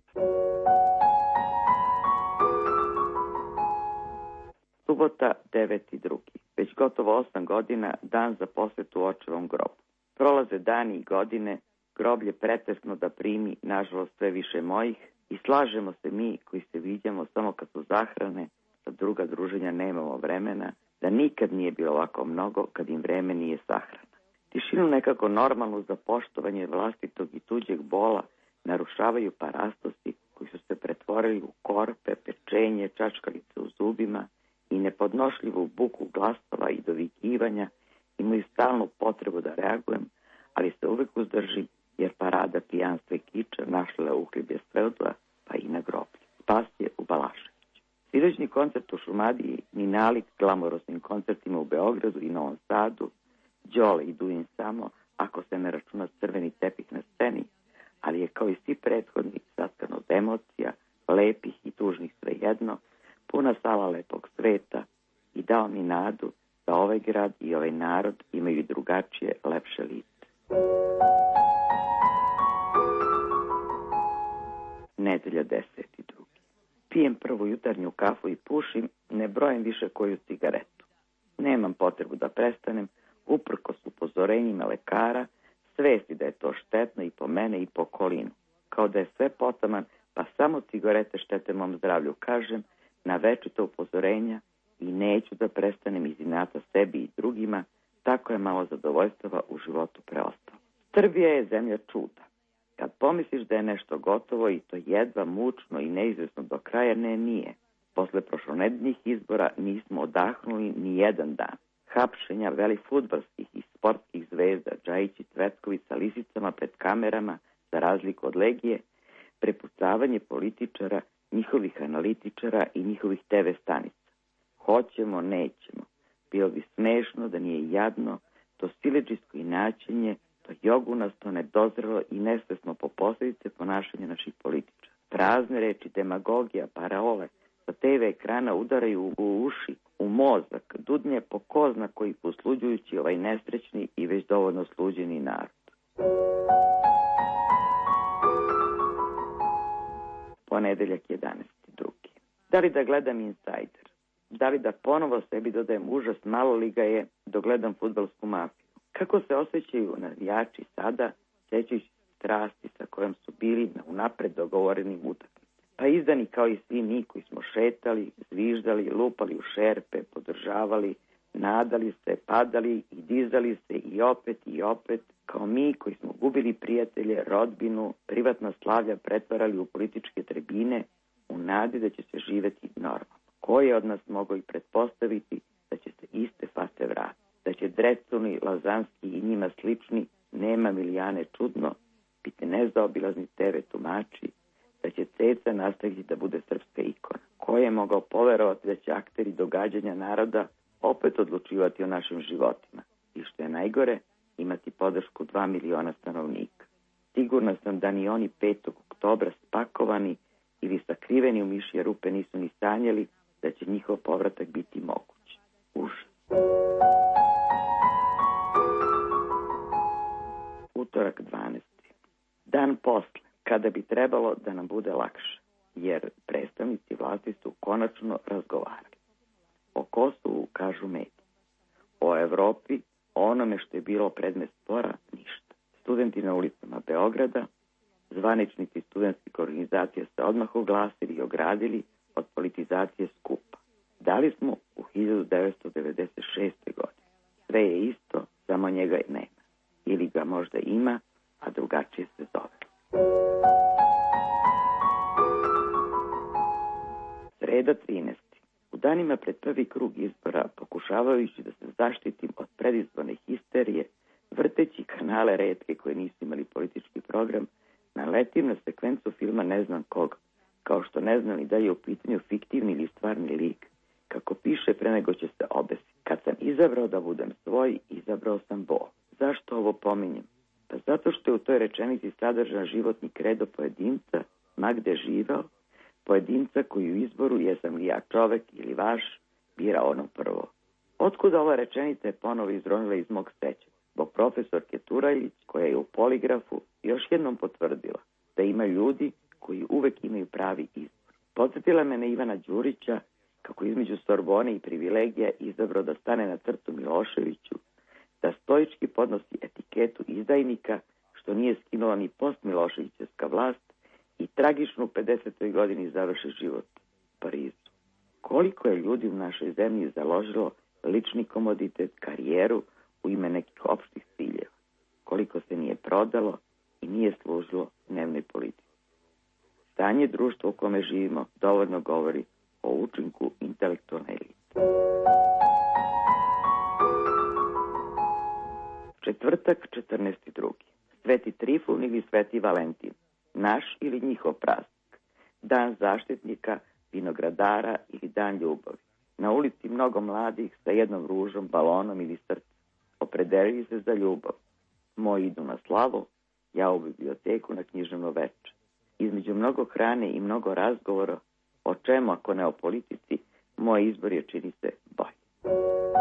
Subota, deveti drugi Već gotovo osam godina, dan za posjetu očevom grobu. Prolaze dani i godine, groblje pretesno da primi, nažalost, sve više mojih i slažemo se mi koji se viđamo samo kad su zahrane, za druga druženja nemamo vremena, da nikad nije bilo ovako mnogo kad im vreme nije sahrana. Tišinu nekako normalnu za poštovanje vlastitog i tuđeg bola narušavaju parastosi koji su se pretvorili u korpe, pečenje, čačkalice u zubima i nepodnošljivu buku glasova i dovikivanja. Imaju stalnu potrebu da reagujem, ali se uvijek uzdržim, jer parada pijanstva i kiča našla uhljeblje svedla, pa i na groblju. Spas je u Balaševiću. Sinoćni koncert u Šumadiji ni nalik glamoroznim koncertima u Beogradu i Novom Sadu, Đole i Duin samo, ako se ne računa crveni tepih na sceni, ali je kao i svi prethodni satkan od emocija, lepih i tužnih svejedno, puna sala lepog sveta i dao mi nadu da ovaj grad i ovaj narod imaju drugačije, lepše lice. Nedelja deseti drugi Pijem prvu jutarnju kafu i pušim, ne brojim više koju cigaretu. Nemam potrebu da prestanem, uprkos upozorenjima lekara, svesti da je to štetno i po mene i po okolinu. Kao da je sve potaman, pa samo cigarete štete mom zdravlju, kažem, na večito upozorenja i neću da prestanem iz inata sebi i drugima, tako je malo zadovoljstava u životu preostalo. Srbija je zemlja čuda. Kad pomisliš da je nešto gotovo i to jedva, mučno i neizvesno do kraja, ne, nije. Posle prošlonedeljnih izbora nismo odahnuli ni jedan dan. Hapšenja velikih fudbalskih i sportskih zvezda, Džajić i Cvetković sa lisicama pred kamerama, za razliku od Legije, prepucavanje političara, njihovih analitičara i njihovih te ve stanica. Hoćemo, nećemo. Bilo bi smešno da nije jadno, to siledžijsko inačenje, to jogunasto, nedozrelo i nesvesno po posljedice ponašanja naših političara. Prazne reči, demagogija, parole sa te ve ekrana udaraju u uši, u mozak, dudnje po ko zna koji posluđujući ovaj nesrećni i već dovoljno sluđeni narod. Ponedeljak jedanaesti drugi Da li da gledam Insider? Da li da ponovo sebi dodajem užas, malo li ga je dok gledam fudbalsku mafiju? Kako se osjećaju navijači sada, sećajući strasti sa kojom su bili na unapred dogovorenim utakmicama? Pa izdani kao i svi mi koji smo šetali, zviždali, lupali u šerpe, podržavali, nadali se, padali i dizali se i opet i opet, kao mi koji smo gubili prijatelje, rodbinu, privatna slavlja pretvarali u političke tribine, u nadi da će se živeti normalno. Ko je od nas mogao i pretpostaviti da će se iste fate vratiti, da će Drecuni, Lazanski i njima slični, Nema Milijane čudno, biti nezaobilazni te ve tumači, da će Ceca nastaviti da bude srpska ikona. Ko je mogao poverovati da će akteri događanja naroda opet odlučivati o našim životima i što je najgore, imati podršku dva miliona stanovnika. Sigurna sam da ni oni petog oktobra spakovani ili sakriveni u mišje rupe nisu ni sanjali da će njihov povratak biti moguć. Užas. Utorak dvanaesti Dan posle, kada bi trebalo da nam bude lakše, jer predstavnici vlasti su konačno razgovarali. O Kosovu kažu mediji. O Evropi, o onome što je bilo predmet spora, ništa. Studenti na ulicama Beograda, zvaničnici studentskih organizacija se odmah oglasili i ogradili od politizacije skupa. Da li smo u hiljadu devetsto devedeset šeste. godine? Sve je isto, samo njega i nema. Ili ga možda ima, a drugačije se zove. Sreda trinaesti U danima pred prvi krug izbora, pokušavajući da se zaštitim od predizborne histerije, vrteći kanale retke koje nisu imali politički program, naletim na sekvencu filma Ne znam koga, kao što ne znam ni da je u pitanju fiktivni ili stvarni lik, kako piše pre nego će se obesiti. Kad sam izabrao da budem svoj, izabrao sam Bog. Zašto ovo pominjem? Pa zato što je u toj rečenici sadržan životni kredo pojedinca, ma gde živao, pojedinca koji u izboru jesam li ja čovek ili vaš, bira ono prvo. Otkuda ova rečenica je ponovo izronila iz mog sećanja? Zbog profesorke Turajlić, koja je u poligrafu još jednom potvrdila da ima ljudi koji uvek imaju pravi izbor. Podsjetila me na Ivana Đurića, kako između Sorbone i privilegija izabrao da stane na crtu Miloševiću, da stoički podnosi etiketu izdajnika, što nije skinula ni post Miloševićevska vlast, i tragičnu u pedesetoj godini završi život u Parizu. Koliko je ljudi u našoj zemlji založilo lični komoditet, karijeru u ime nekih opštih ciljeva. Koliko se nije prodalo i nije služilo dnevnoj politici. Stanje društva u kome živimo dovoljno govori o učinku intelektualne elite. Četvrtak, četrnaesti drugi Sveti Trifun ili Sveti Valentin. Naš ili njihov praznik. Dan zaštitnika, vinogradara ili dan ljubavi. Na ulici mnogo mladih sa jednom ružom, balonom ili srcem. Opredelili se za ljubav. Moji idu na slavu, ja u biblioteku na književno veče. Između mnogo hrane i mnogo razgovora, o čemu ako ne o politici, moj izbor je, čini se, bolji.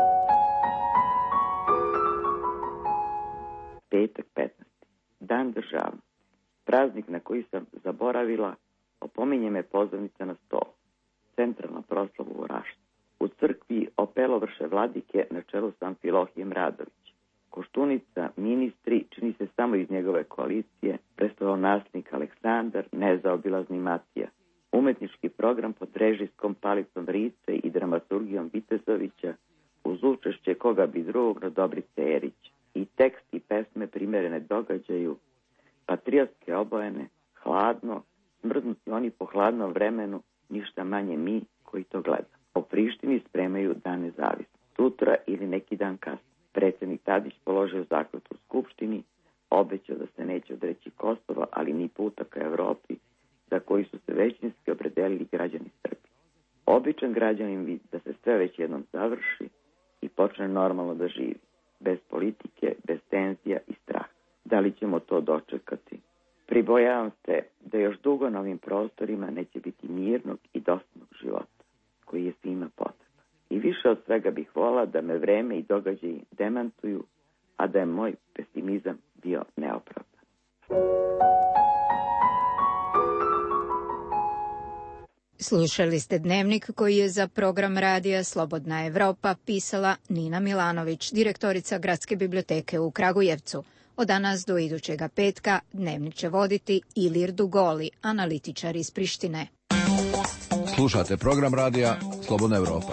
Petak petnaesti Dan državnosti. Praznik na koji sam zaboravila, opominje me pozornica na stolu. Centralna proslava u Rašti. U crkvi Opelovrše vladike na čelu sa Amfilohijem Radović. Koštunica, ministri, čini se samo iz njegove koalicije, prestolonaslednik Aleksandar, nezaobilazni Matija. Umetnički program pod režijskom palicom Rice i dramaturgijom Vitezovića, uz učešće koga bi drugog na Dobrice Erić. I tekst i pesme primerene događaju, patriotske obojene, hladno, smrznuti oni po hladnom vremenu, ništa manje mi koji to gleda. O Prištini spremaju dan nezavisnosti. Sutra ili neki dan kasno. Predsjednik Tadić položio zakletvu u Skupštini, obećao da se neće odreći Kosova, ali ni puta ka Evropi, za koji su se većinski opredelili građani Srbije. Običan građanin vidi da se sve već jednom završi i počne normalno da živi, bez politike, bez tenzija i straha. Da li ćemo to dočekati? Pribojavam se da još dugo na ovim prostorima neće biti mirnog i dostojnog života, koji je svima potreban. I više od svega bih volala da me vreme i događaji demantuju, a da je moj pesimizam bio neopravdan. Slušali ste Dnevnik koji je za program radija Slobodna Evropa pisala Nina Milanović, direktorica Gradske biblioteke u Kragujevcu. Od danas do idućega petka Dnevnik će voditi Ilir Dugoli, analitičar iz Prištine. Slušate program radija Slobodna Evropa.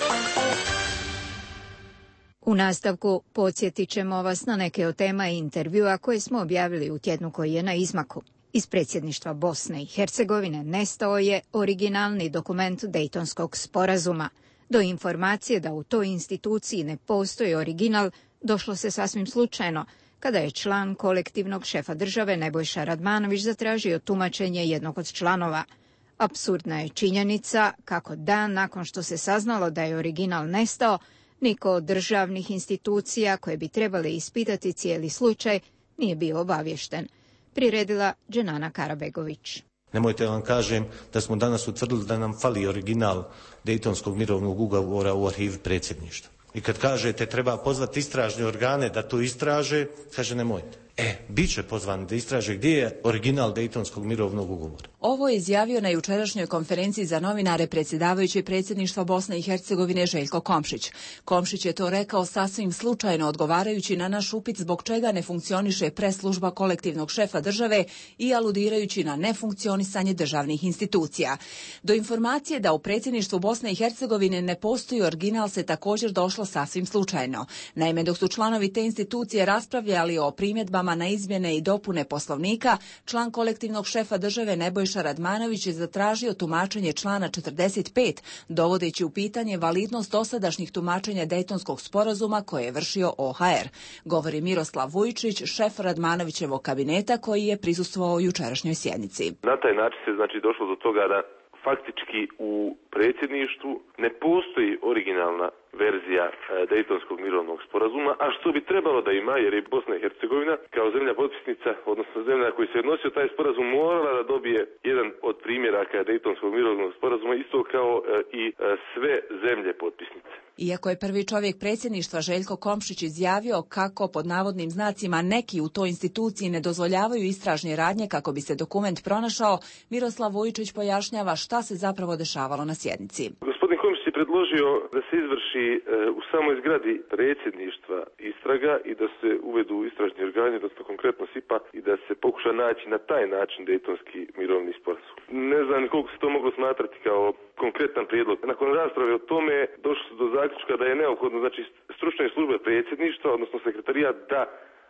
U nastavku podsjetit ćemo vas na neke od tema i intervjua koje smo objavili u tjednu koji je na izmaku. Iz predsjedništva Bosne i Hercegovine nestao je originalni dokument Dejtonskog sporazuma. Do informacije da u toj instituciji ne postoji original došlo se sasvim slučajno, kada je član kolektivnog šefa države Nebojša Radmanović zatražio tumačenje jednog od članova. Apsurdna je činjenica kako dan nakon što se saznalo da je original nestao, niko od državnih institucija koje bi trebali ispitati cijeli slučaj nije bio obavješten. Priredila Dženana Karabegović. Nemojte vam kažem da smo danas utvrdili da nam fali original Dejtonskog mirovnog ugovora u arhivi predsjedništva. I kad kažete treba pozvati istražne organe da to istraže, kaže nemojte. E, bit će pozvani da istraže gdje je original Dejtonskog mirovnog ugovora. Ovo je izjavio na jučerašnjoj konferenciji za novinare predsjedavajući predsjedništva Bosne i Hercegovine Željko Komšić. Komšić je to rekao sasvim slučajno odgovarajući na naš upit zbog čega ne funkcioniše preslužba kolektivnog šefa države i aludirajući na nefunkcionisanje državnih institucija. Do informacije da u predsjedništvu Bosne i Hercegovine ne postoji original se također došlo sasvim slučajno. Naime, dok su članovi te institucije raspravljali o primjedbama na izmjene i dopune Poslovnika, član kolektivnog šefa države Nebojša Radmanović je zatražio tumačenje člana četrdeset pet, dovodeći u pitanje validnost dosadašnjih tumačenja Dejtonskog sporazuma koje je vršio O H R. Govori Miroslav Vujčić, šef Radmanovićevog kabineta koji je prisustvovao jučerašnjoj sjednici. Na taj način se znači došlo do toga da faktički u predsjedništvu ne postoji originalna verzija Dejtonskog mirovnog sporazuma, a što bi trebalo da ima, jer je Bosna i Hercegovina kao zemlja potpisnica, odnosno zemlja na koju se odnosio taj sporazum, morala da dobije jedan od primjeraka Dejtonskog mirovnog sporazuma, isto kao i sve zemlje potpisnice. Iako je prvi čovjek predsjedništva Željko Komšić izjavio kako pod navodnim znacima neki u toj instituciji ne dozvoljavaju istražne radnje kako bi se dokument pronašao, Miroslav Vujčić pojašnjava šta se zapravo dešavalo na sjednici. Gospodin Komšić je predložio da se izvrši e, u samoj zgradi predsjedništva istraga i da se uvedu istražni organi, odnosno konkretno S I P A, i da se pokuša naći na taj način Dejtonski mirovni sporazum. Ne znam koliko se to moglo smatrati kao konkretan prijedlog. Nakon rasprave o tome došlo se do zaključka da je neophodno, znači, stručne službe predsjedništva, odnosno sekretarijat, da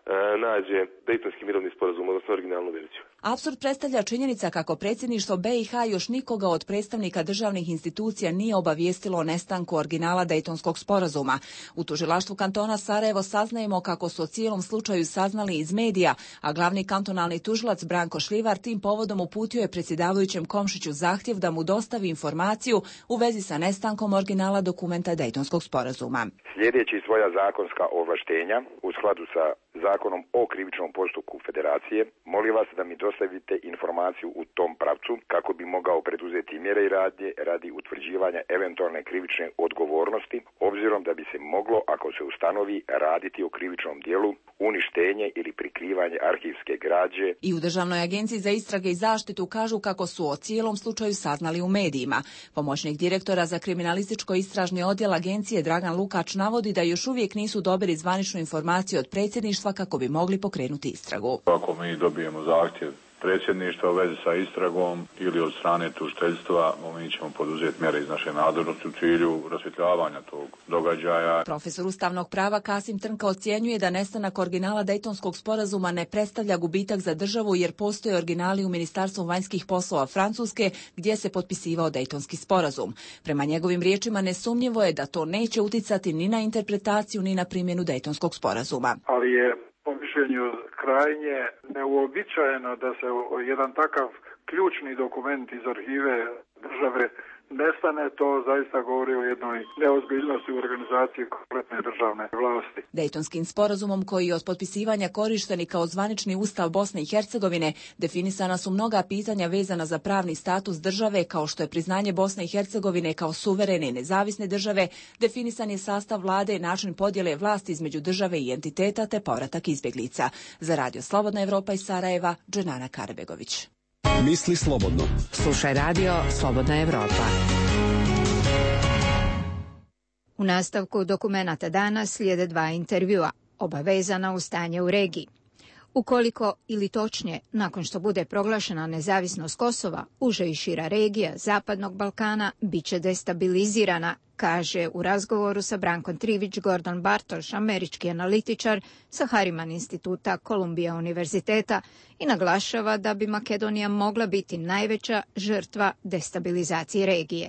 nađe Dejtonski mirovni sporazum, odnosno originalnu verziju. Apsurd predstavlja činjenica kako predsjedništvo B i H još nikoga od predstavnika državnih institucija nije obavijestilo o nestanku originala Dejtonskog sporazuma. U tužilaštvu kantona Sarajevo saznajemo kako su o cijelom slučaju saznali iz medija, a glavni kantonalni tužilac Branko Šljivar tim povodom uputio je predsjedavajućem Komšiću zahtjev da mu dostavi informaciju u vezi sa nestankom originala dokumenta Dejtonskog sporazuma. Sljedeći svoja zakonska ovlaštenja u skladu sa Zakonom o krivičnom postupku Federacije, molim vas da mi dostavite informaciju u tom pravcu kako bi mogao preduzeti mjere i radnje radi utvrđivanja eventualne krivične odgovornosti, obzirom da bi se moglo, ako se ustanovi, raditi o krivičnom dijelu, uništenje ili prikrivanje arhivske građe. I u Državnoj agenciji za istrage i zaštitu kažu kako su o cijelom slučaju saznali u medijima. Pomoćnik direktora za kriminalističko istražni odjel agencije Dragan Lukač navodi da još uvijek nisu dobili zvaničnu informaciju od predsjedništva kako bi mogli pokrenuti istragu. Ako mi dobijemo zahtjev predsjedništva u vezi sa istragom ili od strane tužiteljstva, mi ćemo poduzeti mjere iz naše nadležnosti u cilju rasvjetljavanja tog događaja. Profesor ustavnog prava Kasim Trnka ocjenjuje da nestanak originala Dejtonskog sporazuma ne predstavlja gubitak za državu jer postoje originali u Ministarstvu vanjskih poslova Francuske gdje se potpisivao Dejtonski sporazum. Prema njegovim riječima nesumnjivo je da to neće uticati ni na interpretaciju ni na primjenu Dejtonskog sporazuma. Ali je po mišljenju krajnje neuobičajeno da se jedan takav ključni dokument iz arhive države nestane, to zaista govori o jednoj neozbiljnosti u organizaciji kompletne državne vlasti. Dejtonskim sporazumom koji je od potpisivanja korišteni kao zvanični ustav Bosne i Hercegovine definisana su mnoga pitanja vezana za pravni status države kao što je priznanje Bosne i Hercegovine kao suverene i nezavisne države, definisan je sastav vlade, način podjele vlasti između države i entiteta te povratak izbjeglica. Za Radio Slobodna Evropa iz Sarajeva, Dženana Karbegović. Misli slobodno. Slušaj Radio Slobodna Evropa. U nastavku dokumenata dana slijede dva intervjua, oba vezana u stanje u regiji. Ukoliko, ili točnije, nakon što bude proglašena nezavisnost Kosova, uža i šira regija Zapadnog Balkana bit će destabilizirana, kaže u razgovoru sa Brankom Trivić Gordon Bartoš, američki analitičar sa Hariman instituta Kolumbija univerziteta, i naglašava da bi Makedonija mogla biti najveća žrtva destabilizacije regije.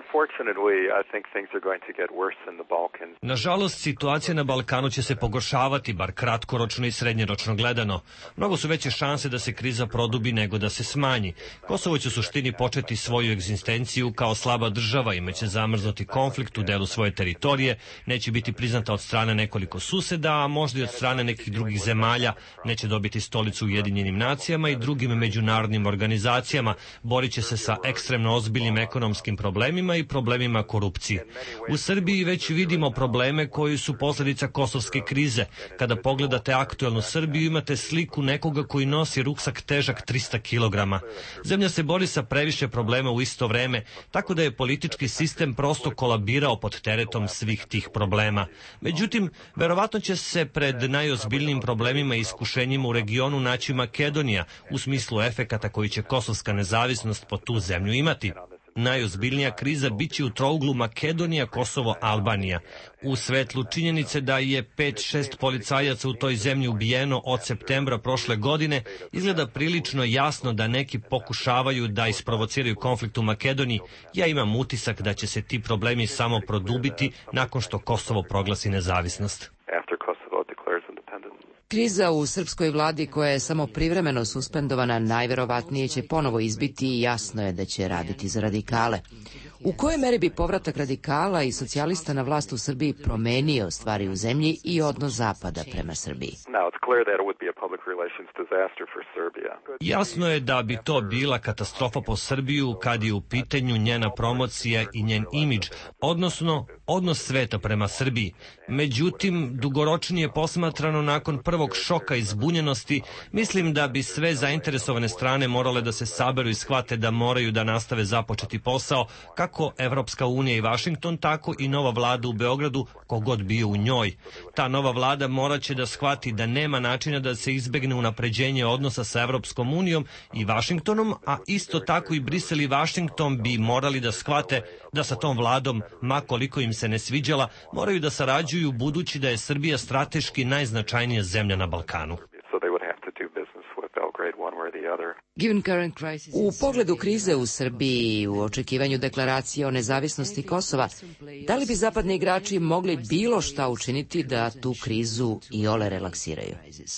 Nažalost, situacija na Balkanu će se pogoršavati, bar kratkoročno i srednjoročno gledano. Mnogo su veće šanse da se kriza produbi nego da se smanji. Kosovo će u suštini početi svoju egzistenciju kao slaba država, imaće zamrznuti konflikt u delu svoje teritorije, neće biti priznata od strane nekoliko suseda, a možda i od strane nekih drugih zemalja, neće dobiti stolicu u Ujedinjenim nacijama i drugim međunarodnim organizacijama, borit će se sa ekstremno ozbiljnim ekonomskim problemima i problemima korupcije. U Srbiji već vidimo probleme koji su posljedica kosovske krize. Kada pogledate aktuelnu Srbiju, imate sliku nekoga koji nosi ruksak težak trista kilograma. Zemlja se bori sa previše problema u isto vreme, tako da je politički sistem prosto kolabirao pod teretom svih tih problema. Međutim, verovatno će se pred najozbiljnijim problemima i iskušenjima u regionu naći Makedonija, u smislu efekata koji će kosovska nezavisnost po tu zemlju imati. Najozbiljnija kriza bit će u trouglu Makedonija, Kosovo, Albanija. U svetlu činjenice da je pet šest policajaca u toj zemlji ubijeno od septembra prošle godine, izgleda prilično jasno da neki pokušavaju da isprovociraju konflikt u Makedoniji. Ja imam utisak da će se ti problemi samo produbiti nakon što Kosovo proglasi nezavisnost. Kriza u srpskoj vladi koja je samo privremeno suspendovana najverovatnije će ponovo izbiti i jasno je da će raditi za radikale. U kojoj meri bi povratak radikala i socijalista na vlast u Srbiji promenio stvari u zemlji i odnos Zapada prema Srbiji? Jasno je da bi to bila katastrofa po Srbiju kad je u pitanju njena promocija i njen imidž, odnosno odnos sveta prema Srbiji. Međutim, dugoročnije posmatrano nakon prvog šoka i zbunjenosti, mislim da bi sve zainteresovane strane morale da se saberu i shvate da moraju da nastave započeti posao, kako Evropska unija i Vašington, tako i nova vlada u Beogradu, kogod bio u njoj. Ta nova vlada morat će da shvati da nema načina da se izbegne unapređenje odnosa sa Evropskom unijom i Vašingtonom, a isto tako i Brisel i Vašington bi morali da shvate da sa tom vladom, ma koliko im se ne sviđala, moraju da sarađuju budući da je Srbija strateški najznačajnija zemlja na Balkanu. U pogledu krize u Srbiji i u očekivanju deklaracije o nezavisnosti Kosova, da li bi zapadni igrači mogli bilo šta učiniti da tu krizu iole relaksiraju?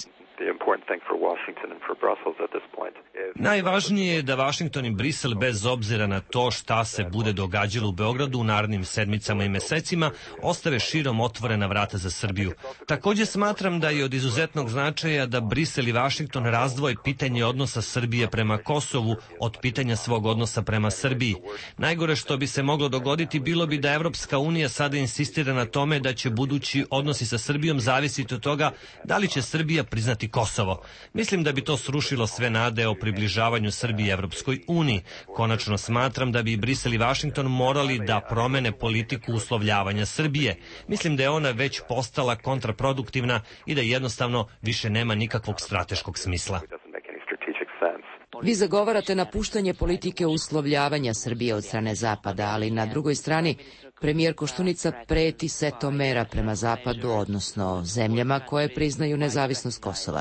Najvažnije je da Vašington i Brisel, bez obzira na to šta se bude događalo u Beogradu u narednim sedmicama i mesecima, ostave širom otvorena vrata za Srbiju. Također smatram da je od izuzetnog značaja da Brisel i Vašington razdvoje pitanje odnosa Srbije prema Kosovu od pitanja svog odnosa prema Srbiji. Najgore što bi se moglo dogoditi bilo bi da Evropska unija sada insistira na tome da će budući odnosi sa Srbijom zavisiti od toga da li će Srbija priznati Kosovo. Mislim da bi to srušilo sve nade o približavanju Srbije Evropskoj uniji. Konačno smatram da bi Brisel i Vašington morali da promene politiku uslovljavanja Srbije. Mislim da je ona već postala kontraproduktivna i da jednostavno više nema nikakvog strateškog smisla. Vi zagovarate napuštanje politike uslovljavanja Srbije od strane Zapada, ali na drugoj strani premijer Koštunica preti setom mera prema Zapadu, odnosno zemljama koje priznaju nezavisnost Kosova.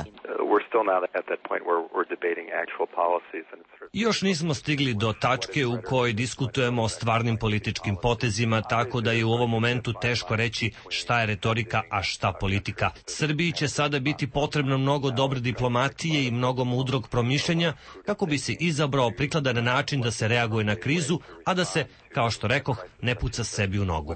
Još nismo stigli do tačke u kojoj diskutujemo o stvarnim političkim potezima, tako da je u ovom momentu teško reći šta je retorika, a šta politika. Srbiji će sada biti potrebno mnogo dobre diplomatije i mnogo mudrog promišljanja kako bi se izabrao prikladan način da se reaguje na krizu, a da se, kao što rekoh, ne puca sebi u nogu.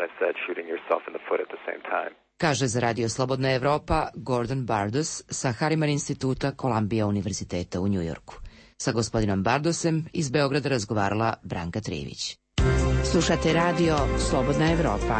Kaže za Radio Slobodna Evropa Gordon Bardos sa Harriman instituta Columbia univerziteta u Njujorku. Sa gospodinom Bardosem iz Beograda razgovarala Branka Trijević. Slušate Radio Slobodna Evropa.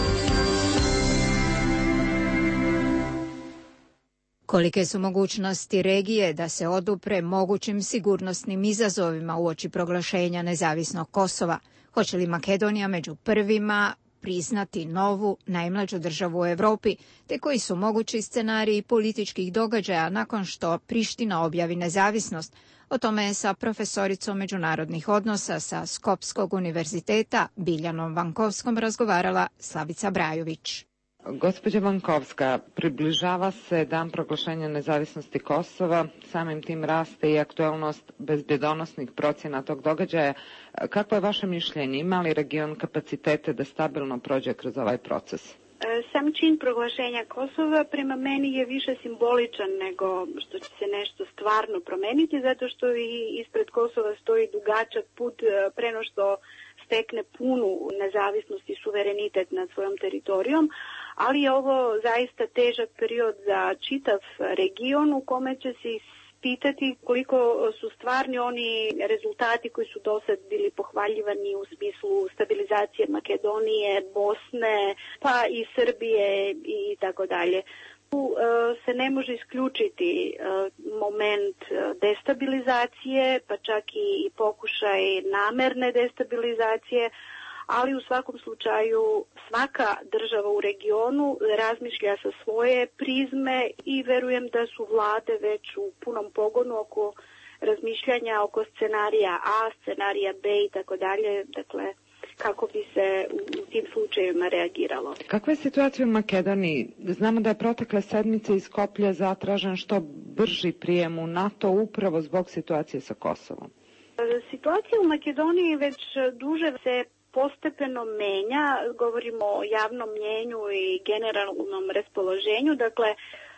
Kolike su mogućnosti regije da se odupre mogućim sigurnosnim izazovima uoči proglašenja nezavisnog Kosova? Hoće li Makedonija među prvima priznati novu, najmlađu državu u Evropi, te koji su mogući scenariji političkih događaja nakon što Priština objavi nezavisnost? O tome je sa profesoricom međunarodnih odnosa sa Skopskog univerziteta Biljanom Vankovskom razgovarala Slavica Brajović. Gospođa Vankovska, približava se dan proglašenja nezavisnosti Kosova, samim tim raste i aktuelnost bezbjedonosnih procjena tog događaja. Kako je vaše mišljenje? Ima li region kapacitete da stabilno prođe kroz ovaj proces? Sam čin proglašenja Kosova prema meni je više simboličan nego što će se nešto stvarno promeniti, zato što i ispred Kosova stoji dugačak put preno što stekne punu nezavisnost i suverenitet nad svojom teritorijom, ali je ovo zaista težak period za čitav region u kome će se pitati koliko su stvarni oni rezultati koji su do sad bili pohvaljivani u smislu stabilizacije Makedonije, Bosne, pa i Srbije i tako dalje. Tu se ne može isključiti moment destabilizacije, pa čak i pokušaj namerne destabilizacije, ali u svakom slučaju svaka država u regionu razmišlja sa svoje prizme i verujem da su vlade već u punom pogonu oko razmišljanja oko scenarija A, scenarija B i tako dalje, dakle kako bi se u tim slučajevima reagiralo. Kakva je situacija u Makedoniji? Znamo da je protekle sedmice iz Skoplja zatražen što brži prijem u NATO upravo zbog situacije sa Kosovom. Situacija u Makedoniji već duže se postepeno menja, govorimo o javnom mnjenju i generalnom raspoloženju, dakle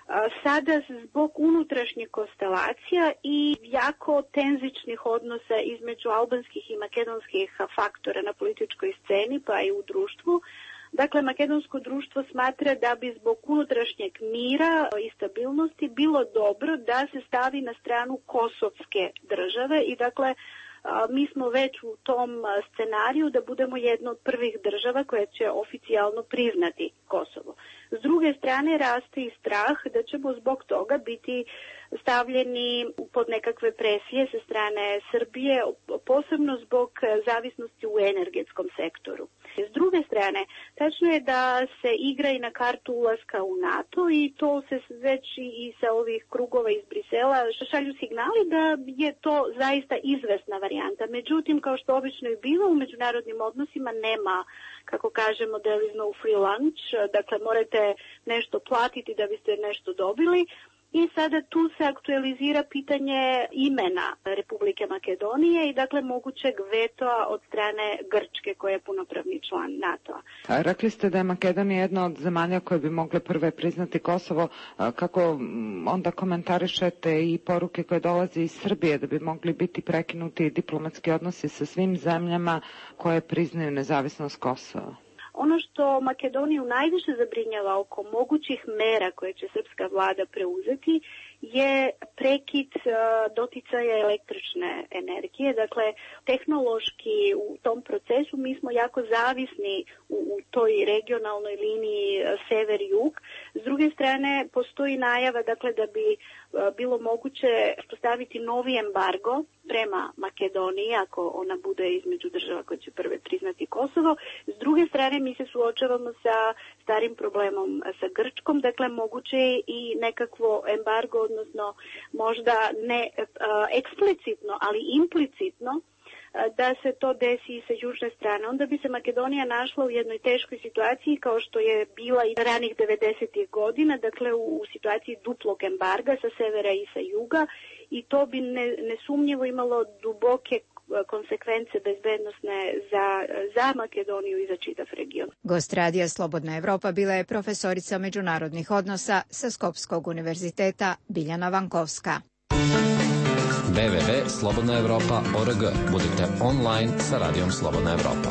sada zbog unutrašnjih konstelacija i jako tenzičnih odnosa između albanskih i makedonskih faktora na političkoj sceni pa i u društvu. Dakle, makedonsko društvo smatra da bi zbog unutrašnjeg mira i stabilnosti bilo dobro da se stavi na stranu kosovske države i dakle mi smo već u tom scenariju da budemo jedna od prvih država koja će oficijalno priznati Kosovo. S druge strane raste i strah da ćemo zbog toga biti stavljeni pod nekakve presije sa strane Srbije, posebno zbog zavisnosti u energetskom sektoru. S druge strane, tačno je da se igra i na kartu ulaska u NATO i to se već i sa ovih krugova iz Brisela šalju signali da je to zaista izvesna varijanta. Međutim, kao što obično i biva u međunarodnim odnosima, nema, kako kažemo, there is no free lunch, dakle morate nešto platiti da biste nešto dobili. I sada tu se aktualizira pitanje imena Republike Makedonije i dakle mogućeg vetoa od strane Grčke koja je punopravni član NATO-a. Rekli ste da je Makedonija jedna od zemalja koje bi mogle prve priznati Kosovo. Kako onda komentarišete i poruke koje dolaze iz Srbije da bi mogli biti prekinuti diplomatski odnosi sa svim zemljama koje priznaju nezavisnost Kosova? Ono što Makedoniju najviše zabrinjava oko mogućih mera koje će srpska vlada preuzeti je prekid doticaja električne energije. Dakle, tehnološki u tom procesu mi smo jako zavisni u, u toj regionalnoj liniji sever-jug, S druge strane, postoji najava dakle, da bi bilo moguće postaviti novi embargo prema Makedoniji, ako ona bude između država koje će prve priznati Kosovo. S druge strane, mi se suočavamo sa starim problemom sa Grčkom, dakle moguće je i nekakvo embargo, odnosno možda ne eksplicitno, ali implicitno, da se to desi i sa južne strane. Onda bi se Makedonija našla u jednoj teškoj situaciji kao što je bila i ranih devedesetih godina, dakle u, u situaciji duplog embarga sa severa i sa juga, i to bi ne, nesumnjivo imalo duboke konsekvence bezbednosne za, za Makedoniju i za čitav region. Gost radija Slobodna Evropa bila je profesorica međunarodnih odnosa sa Skopskog univerziteta Biljana Vankovska. w w w tačka slobodna evropa tačka org. Budite online sa radijom Slobodna Evropa.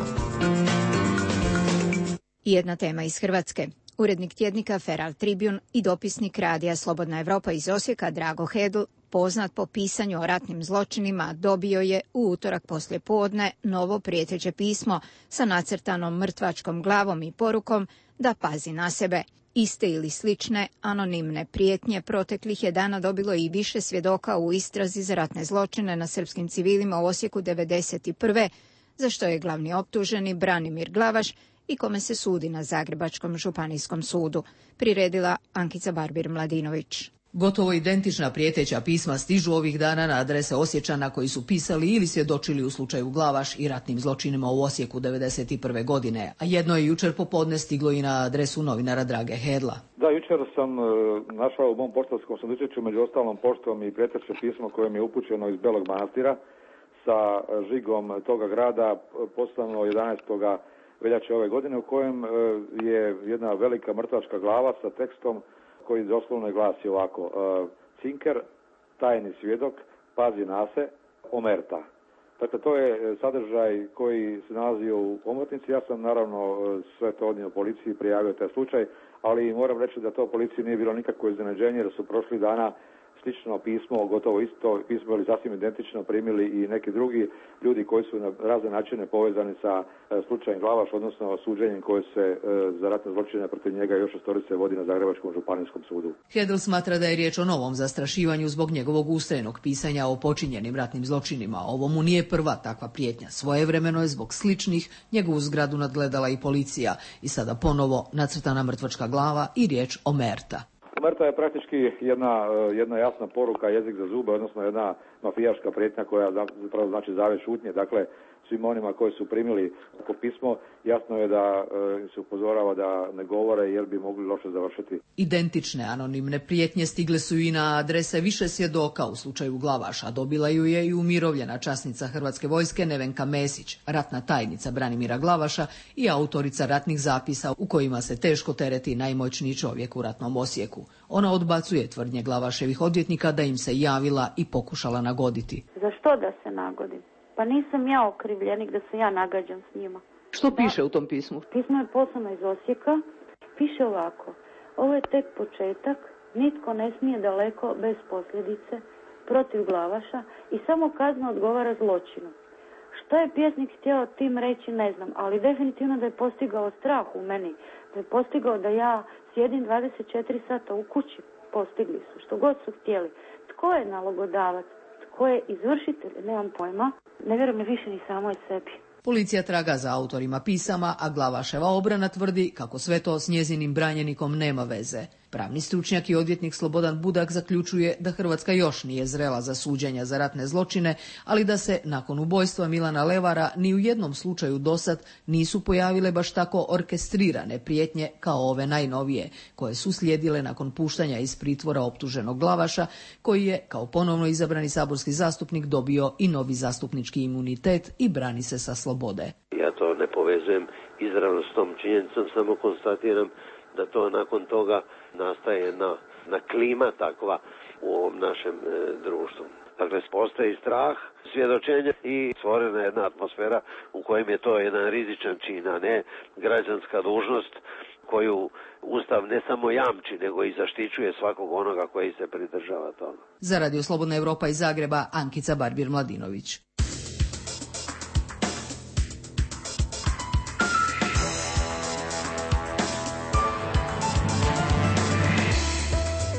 I jedna tema iz Hrvatske. Urednik tjednika Feral Tribune i dopisnik radija Slobodna Evropa iz Osijeka Drago Hedl, poznat po pisanju o ratnim zločinima, dobio je u utorak poslije podne novo prijeteće pismo sa nacrtanom mrtvačkom glavom i porukom da pazi na sebe. Iste ili slične anonimne prijetnje proteklih je dana dobilo i više svjedoka u istrazi za ratne zločine na srpskim civilima u Osijeku devedeset prve. za što je glavni optuženi Branimir Glavaš i kome se sudi na Zagrebačkom županijskom sudu. Priredila Ankica Barbir-Mladinović. Gotovo identična prijeteća pisma stižu ovih dana na adrese Osječana koji su pisali ili svjedočili u slučaju Glavaš i ratnim zločinima u Osijeku devedeset prve godine, a jedno je jučer popodne stiglo i na adresu novinara Drage Hedla. Da, jučer sam e, našao u mom poštanskom sandučiću među ostalom poštom i prijeteće pismo koje mi je upućeno iz Belog Manastira sa žigom toga grada, poslano jedanaestog veljače ove godine, u kojem e, je jedna velika mrtvačka glava sa tekstom koji doslovno glasi ovako: Cinker, tajni svjedok, pazi na se, omerta. Dakle, to je sadržaj koji se nalazio u omotnici. Ja sam naravno sve to odnio policiji, prijavio taj slučaj, ali moram reći da to policiji nije bilo nikakvo iznenađenje, jer su prošli dana slično pismo, gotovo isto pismo ili sasvim identično primili i neki drugi ljudi koji su na razne načine povezani sa slučajem Glavaš, odnosno suđenjem koje se za ratne zločine protiv njega još šestorice vodi na Zagrebačkom županijskom sudu. Hedl smatra da je riječ o novom zastrašivanju zbog njegovog ustrajnog pisanja o počinjenim ratnim zločinima. Ovo mu nije prva takva prijetnja. Svojevremeno je zbog sličnih njegovu zgradu nadgledala i policija i sada ponovo nacrtana mrtvačka glava i riječ omerta. Omerta je praktički jedna, jedna jasna poruka, jezik za zube, odnosno jedna mafijaška prijetnja koja zapravo znači zavjet šutnje. Dakle, svim onima koji su primili po pismo, jasno je da im se upozorava da ne govore jer bi mogli loše završiti. Identične anonimne prijetnje stigle su i na adrese više svjedoka u slučaju Glavaša. Dobila ju je i umirovljena časnica Hrvatske vojske Nevenka Mesić, ratna tajnica Branimira Glavaša i autorica ratnih zapisa u kojima se teško tereti najmoćniji čovjek u ratnom Osijeku. Ona odbacuje tvrdnje Glavaševih odvjetnika da im se javila i pokušala nagoditi. Za što da se nagodim? Pa nisam ja okrivljenik da se ja nagađam s njima. Što da, piše u tom pismu? Pismo je poslano iz Osijeka. Piše ovako: ovo je tek početak, nitko ne smije daleko bez posljedice protiv Glavaša i samo kazna odgovara zločinu. Što je pjesnik htio tim reći ne znam, ali definitivno da je postigao strah u meni, da je postigao da ja sjedim dvadeset četiri sata u kući. Postigli su što god su htjeli. Tko je nalogodavac? Tko je izvršitelj? Nemam pojma. Ne vjerujem više ni samoj sebi. Policija traga za autorima pisama, a Glavaševa obrana tvrdi kako sve to s njezinim branjenikom nema veze. Pravni stručnjak i odvjetnik Slobodan Budak zaključuje da Hrvatska još nije zrela za suđenja za ratne zločine, ali da se nakon ubojstva Milana Levara ni u jednom slučaju dosad nisu pojavile baš tako orkestrirane prijetnje kao ove najnovije, koje su slijedile nakon puštanja iz pritvora optuženog Glavaša, koji je kao ponovno izabrani saborski zastupnik dobio i novi zastupnički imunitet i brani se sa slobode. Ja to ne povezujem izravno s tom činjenicom, samo konstatiram da to nakon toga nastaje jedna, jedna klima takva u ovom našem e, društvu. Dakle, postoji strah, svjedočenje i stvorena jedna atmosfera u kojem je to jedan rizičan čin, a ne građanska dužnost koju Ustav ne samo jamči, nego i zaštićuje svakog onoga koji se pridržava toga. Za Radio Slobodna Evropa iz Zagreba, Ankica Barbir-Mladinović.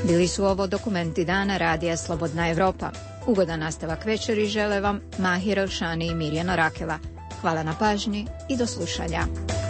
Bili su ovo dokumenti dana Radija Slobodna Evropa. Ugodan nastavak večeri žele vam Mahir Elšani i Mirjana Rakela. Hvala na pažnji i do slušanja.